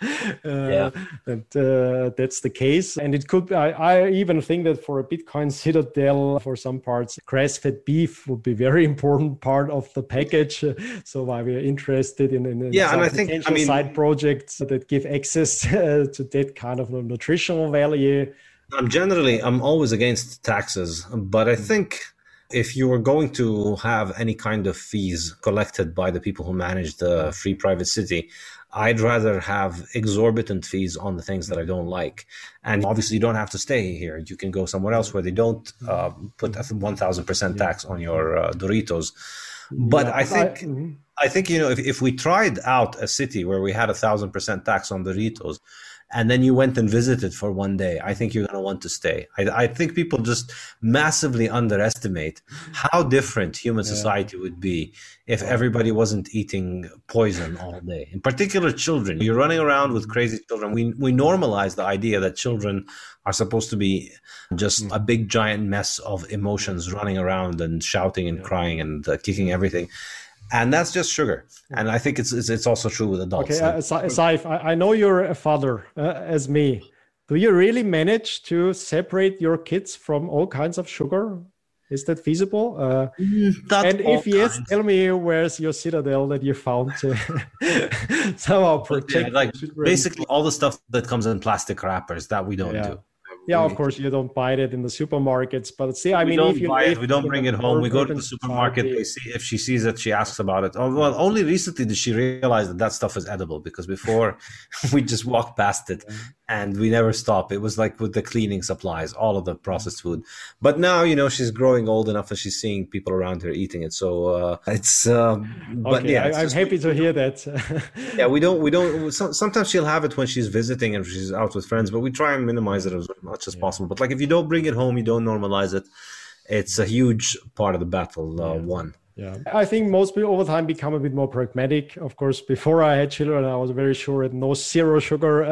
Speaker 5: yeah. that, uh, that's the case? And it could be, I, I even think that for a Bitcoin citadel, for some parts, grass-fed beef would be a very important part of the package. So why we're interested in, in, in
Speaker 3: yeah,
Speaker 5: some
Speaker 3: and I think,
Speaker 5: potential
Speaker 3: I mean,
Speaker 5: side projects that give access uh, to that kind of nutritional value.
Speaker 3: I'm generally, I'm always against taxes, but I think if you were going to have any kind of fees collected by the people who manage the free private city, I'd rather have exorbitant fees on the things that I don't like. And obviously you don't have to stay here. You can go somewhere else where they don't uh, put a one thousand percent tax on your uh, Doritos. But yeah, I think, I, mm-hmm. I think, you know, if, if we tried out a city where we had a thousand percent tax on Doritos, and then you went and visited for one day, I think you're going to want to stay. I, I think people just massively underestimate how different human society would be if everybody wasn't eating poison all day. In particular, children. You're running around with crazy children. We we normalize the idea that children are supposed to be just a big giant mess of emotions running around and shouting and crying and uh, kicking everything. And that's just sugar. And I think it's it's, it's also true with adults.
Speaker 5: Okay, uh, Saif, I, I know you're a father uh, as me. Do you really manage to separate your kids from all kinds of sugar? Is that feasible? Uh, and if yes, kinds. Tell me where's your citadel that you found to somehow protect.
Speaker 3: Yeah, like basically all the stuff that comes in plastic wrappers that we don't
Speaker 5: yeah.
Speaker 3: do.
Speaker 5: Yeah, of course, you don't buy it in the supermarkets, but see, I
Speaker 3: we
Speaker 5: mean,
Speaker 3: don't
Speaker 5: if you
Speaker 3: buy it, we don't bring it home. We go to the supermarket.
Speaker 5: Society.
Speaker 3: They see if she sees it, she asks about it. Oh, well, only recently did she realize that that stuff is edible, because before we just walked past it And we never stop. It was like with the cleaning supplies, all of the processed food. But now, you know, she's growing old enough and she's seeing people around her eating it. So uh, it's, uh, but
Speaker 5: okay,
Speaker 3: yeah,
Speaker 5: I,
Speaker 3: it's
Speaker 5: I'm
Speaker 3: just,
Speaker 5: happy to hear that.
Speaker 3: yeah, we don't, we don't, so, sometimes she'll have it when she's visiting and she's out with friends, but we try and minimize it as much as yeah. possible. But like, if you don't bring it home, you don't normalize it. It's a huge part of the battle, uh, yeah. one.
Speaker 5: Yeah, I think most people over time become a bit more pragmatic. Of course, before I had children, I was very sure that no zero sugar.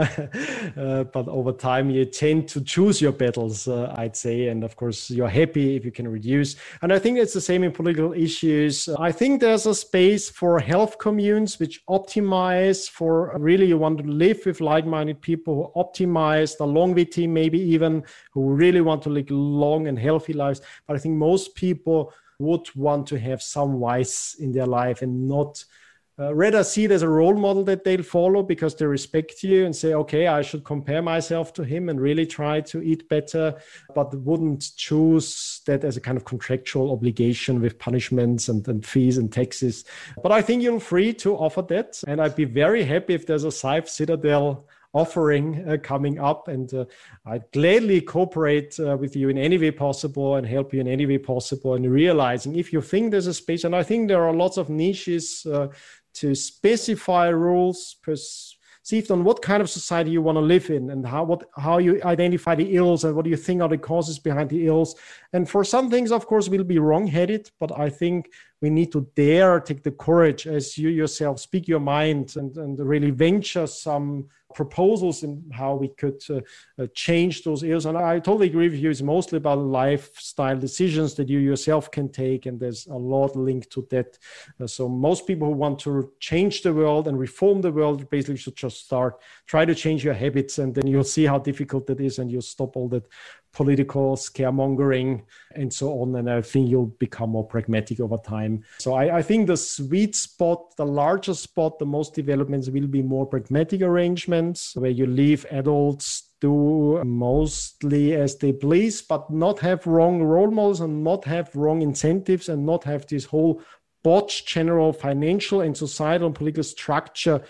Speaker 5: uh, but over time, you tend to choose your battles, uh, I'd say. And of course, you're happy if you can reduce. And I think it's the same in political issues. I think there's a space for health communes which optimize for really you want to live with like-minded people who optimize the longevity, maybe even who really want to live long and healthy lives. But I think most people would want to have some vice in their life and not uh, rather see it as a role model that they'll follow because they respect you and say, okay, I should compare myself to him and really try to eat better, but wouldn't choose that as a kind of contractual obligation with punishments and, and fees and taxes. But I think you're free to offer that. And I'd be very happy if there's a Saif Citadel offering uh, coming up, and uh, I'd gladly cooperate uh, with you in any way possible and help you in any way possible, and realizing if you think there's a space, and I think there are lots of niches uh, to specify rules perceived on what kind of society you want to live in and how what how you identify the ills and what do you think are the causes behind the ills. And for some things, of course, we'll be wrong-headed, but I think we need to dare take the courage as you yourself speak your mind and, and really venture some proposals in how we could uh, uh, change those ills. And I totally agree with you. It's mostly about lifestyle decisions that you yourself can take. And there's a lot linked to that. Uh, so most people who want to change the world and reform the world basically should just start, try to change your habits, and then you'll see how difficult that is, and you'll stop all that political scaremongering and so on. And I think you'll become more pragmatic over time. So I, I think the sweet spot, the larger spot, the most developments will be more pragmatic arrangements where you leave adults do mostly as they please, but not have wrong role models and not have wrong incentives and not have this whole botched general financial and societal and political structure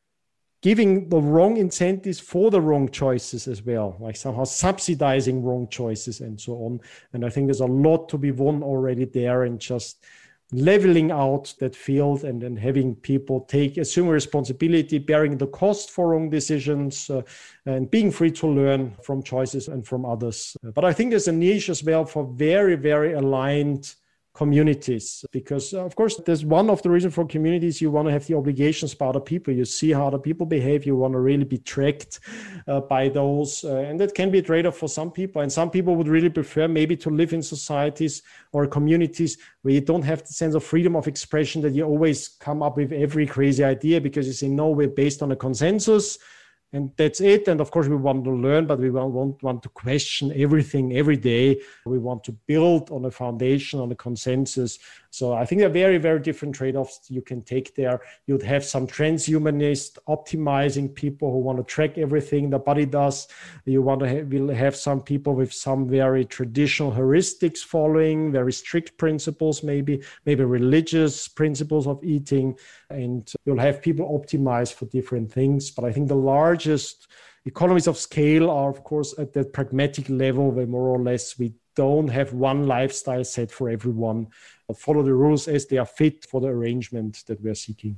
Speaker 5: giving the wrong incentives for the wrong choices as well, like somehow subsidizing wrong choices and so on. And I think there's a lot to be won already there, and just leveling out that field and then having people take, assume responsibility, bearing the cost for wrong decisions, uh, and being free to learn from choices and from others. But I think there's a niche as well for very, very aligned communities, because of course there's one of the reasons for communities, you want to have the obligations by other people. You see how other people behave, you want to really be tracked uh, by those, uh, and that can be a trade-off for some people. And some people would really prefer maybe to live in societies or communities where you don't have the sense of freedom of expression, that you always come up with every crazy idea because you say, no, we're based on a consensus and that's it. And of course, we want to learn, but we won't want to question everything every day. We want to build on a foundation, on a consensus. So I think there are very, very different trade-offs you can take there. You'd have some transhumanist optimizing people who want to track everything the body does. You want to have, will have some people with some very traditional heuristics following, very strict principles, maybe, maybe religious principles of eating. And you'll have people optimized for different things. But I think the largest economies of scale are, of course, at that pragmatic level where more or less we don't have one lifestyle set for everyone, but follow the rules as they are fit for the arrangement that we're seeking.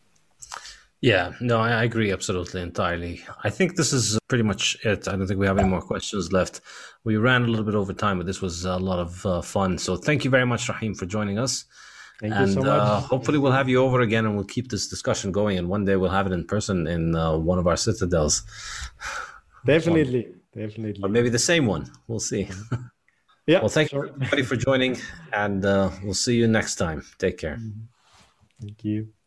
Speaker 3: Yeah, no, I agree absolutely, entirely. I think this is pretty much it. I don't think we have any more questions left. We ran a little bit over time, but this was a lot of uh, fun. So thank you very much, Rahim, for joining us.
Speaker 5: Thank
Speaker 3: and,
Speaker 5: you so much.
Speaker 3: Uh, hopefully we'll have you over again and we'll keep this discussion going. And one day we'll have it in person in uh, one of our citadels.
Speaker 5: Definitely, definitely.
Speaker 3: Or maybe the same one. We'll see.
Speaker 5: Yeah.
Speaker 3: Well, thank
Speaker 5: sure.
Speaker 3: you everybody for joining, and uh, we'll see you next time. Take care.
Speaker 5: Thank you.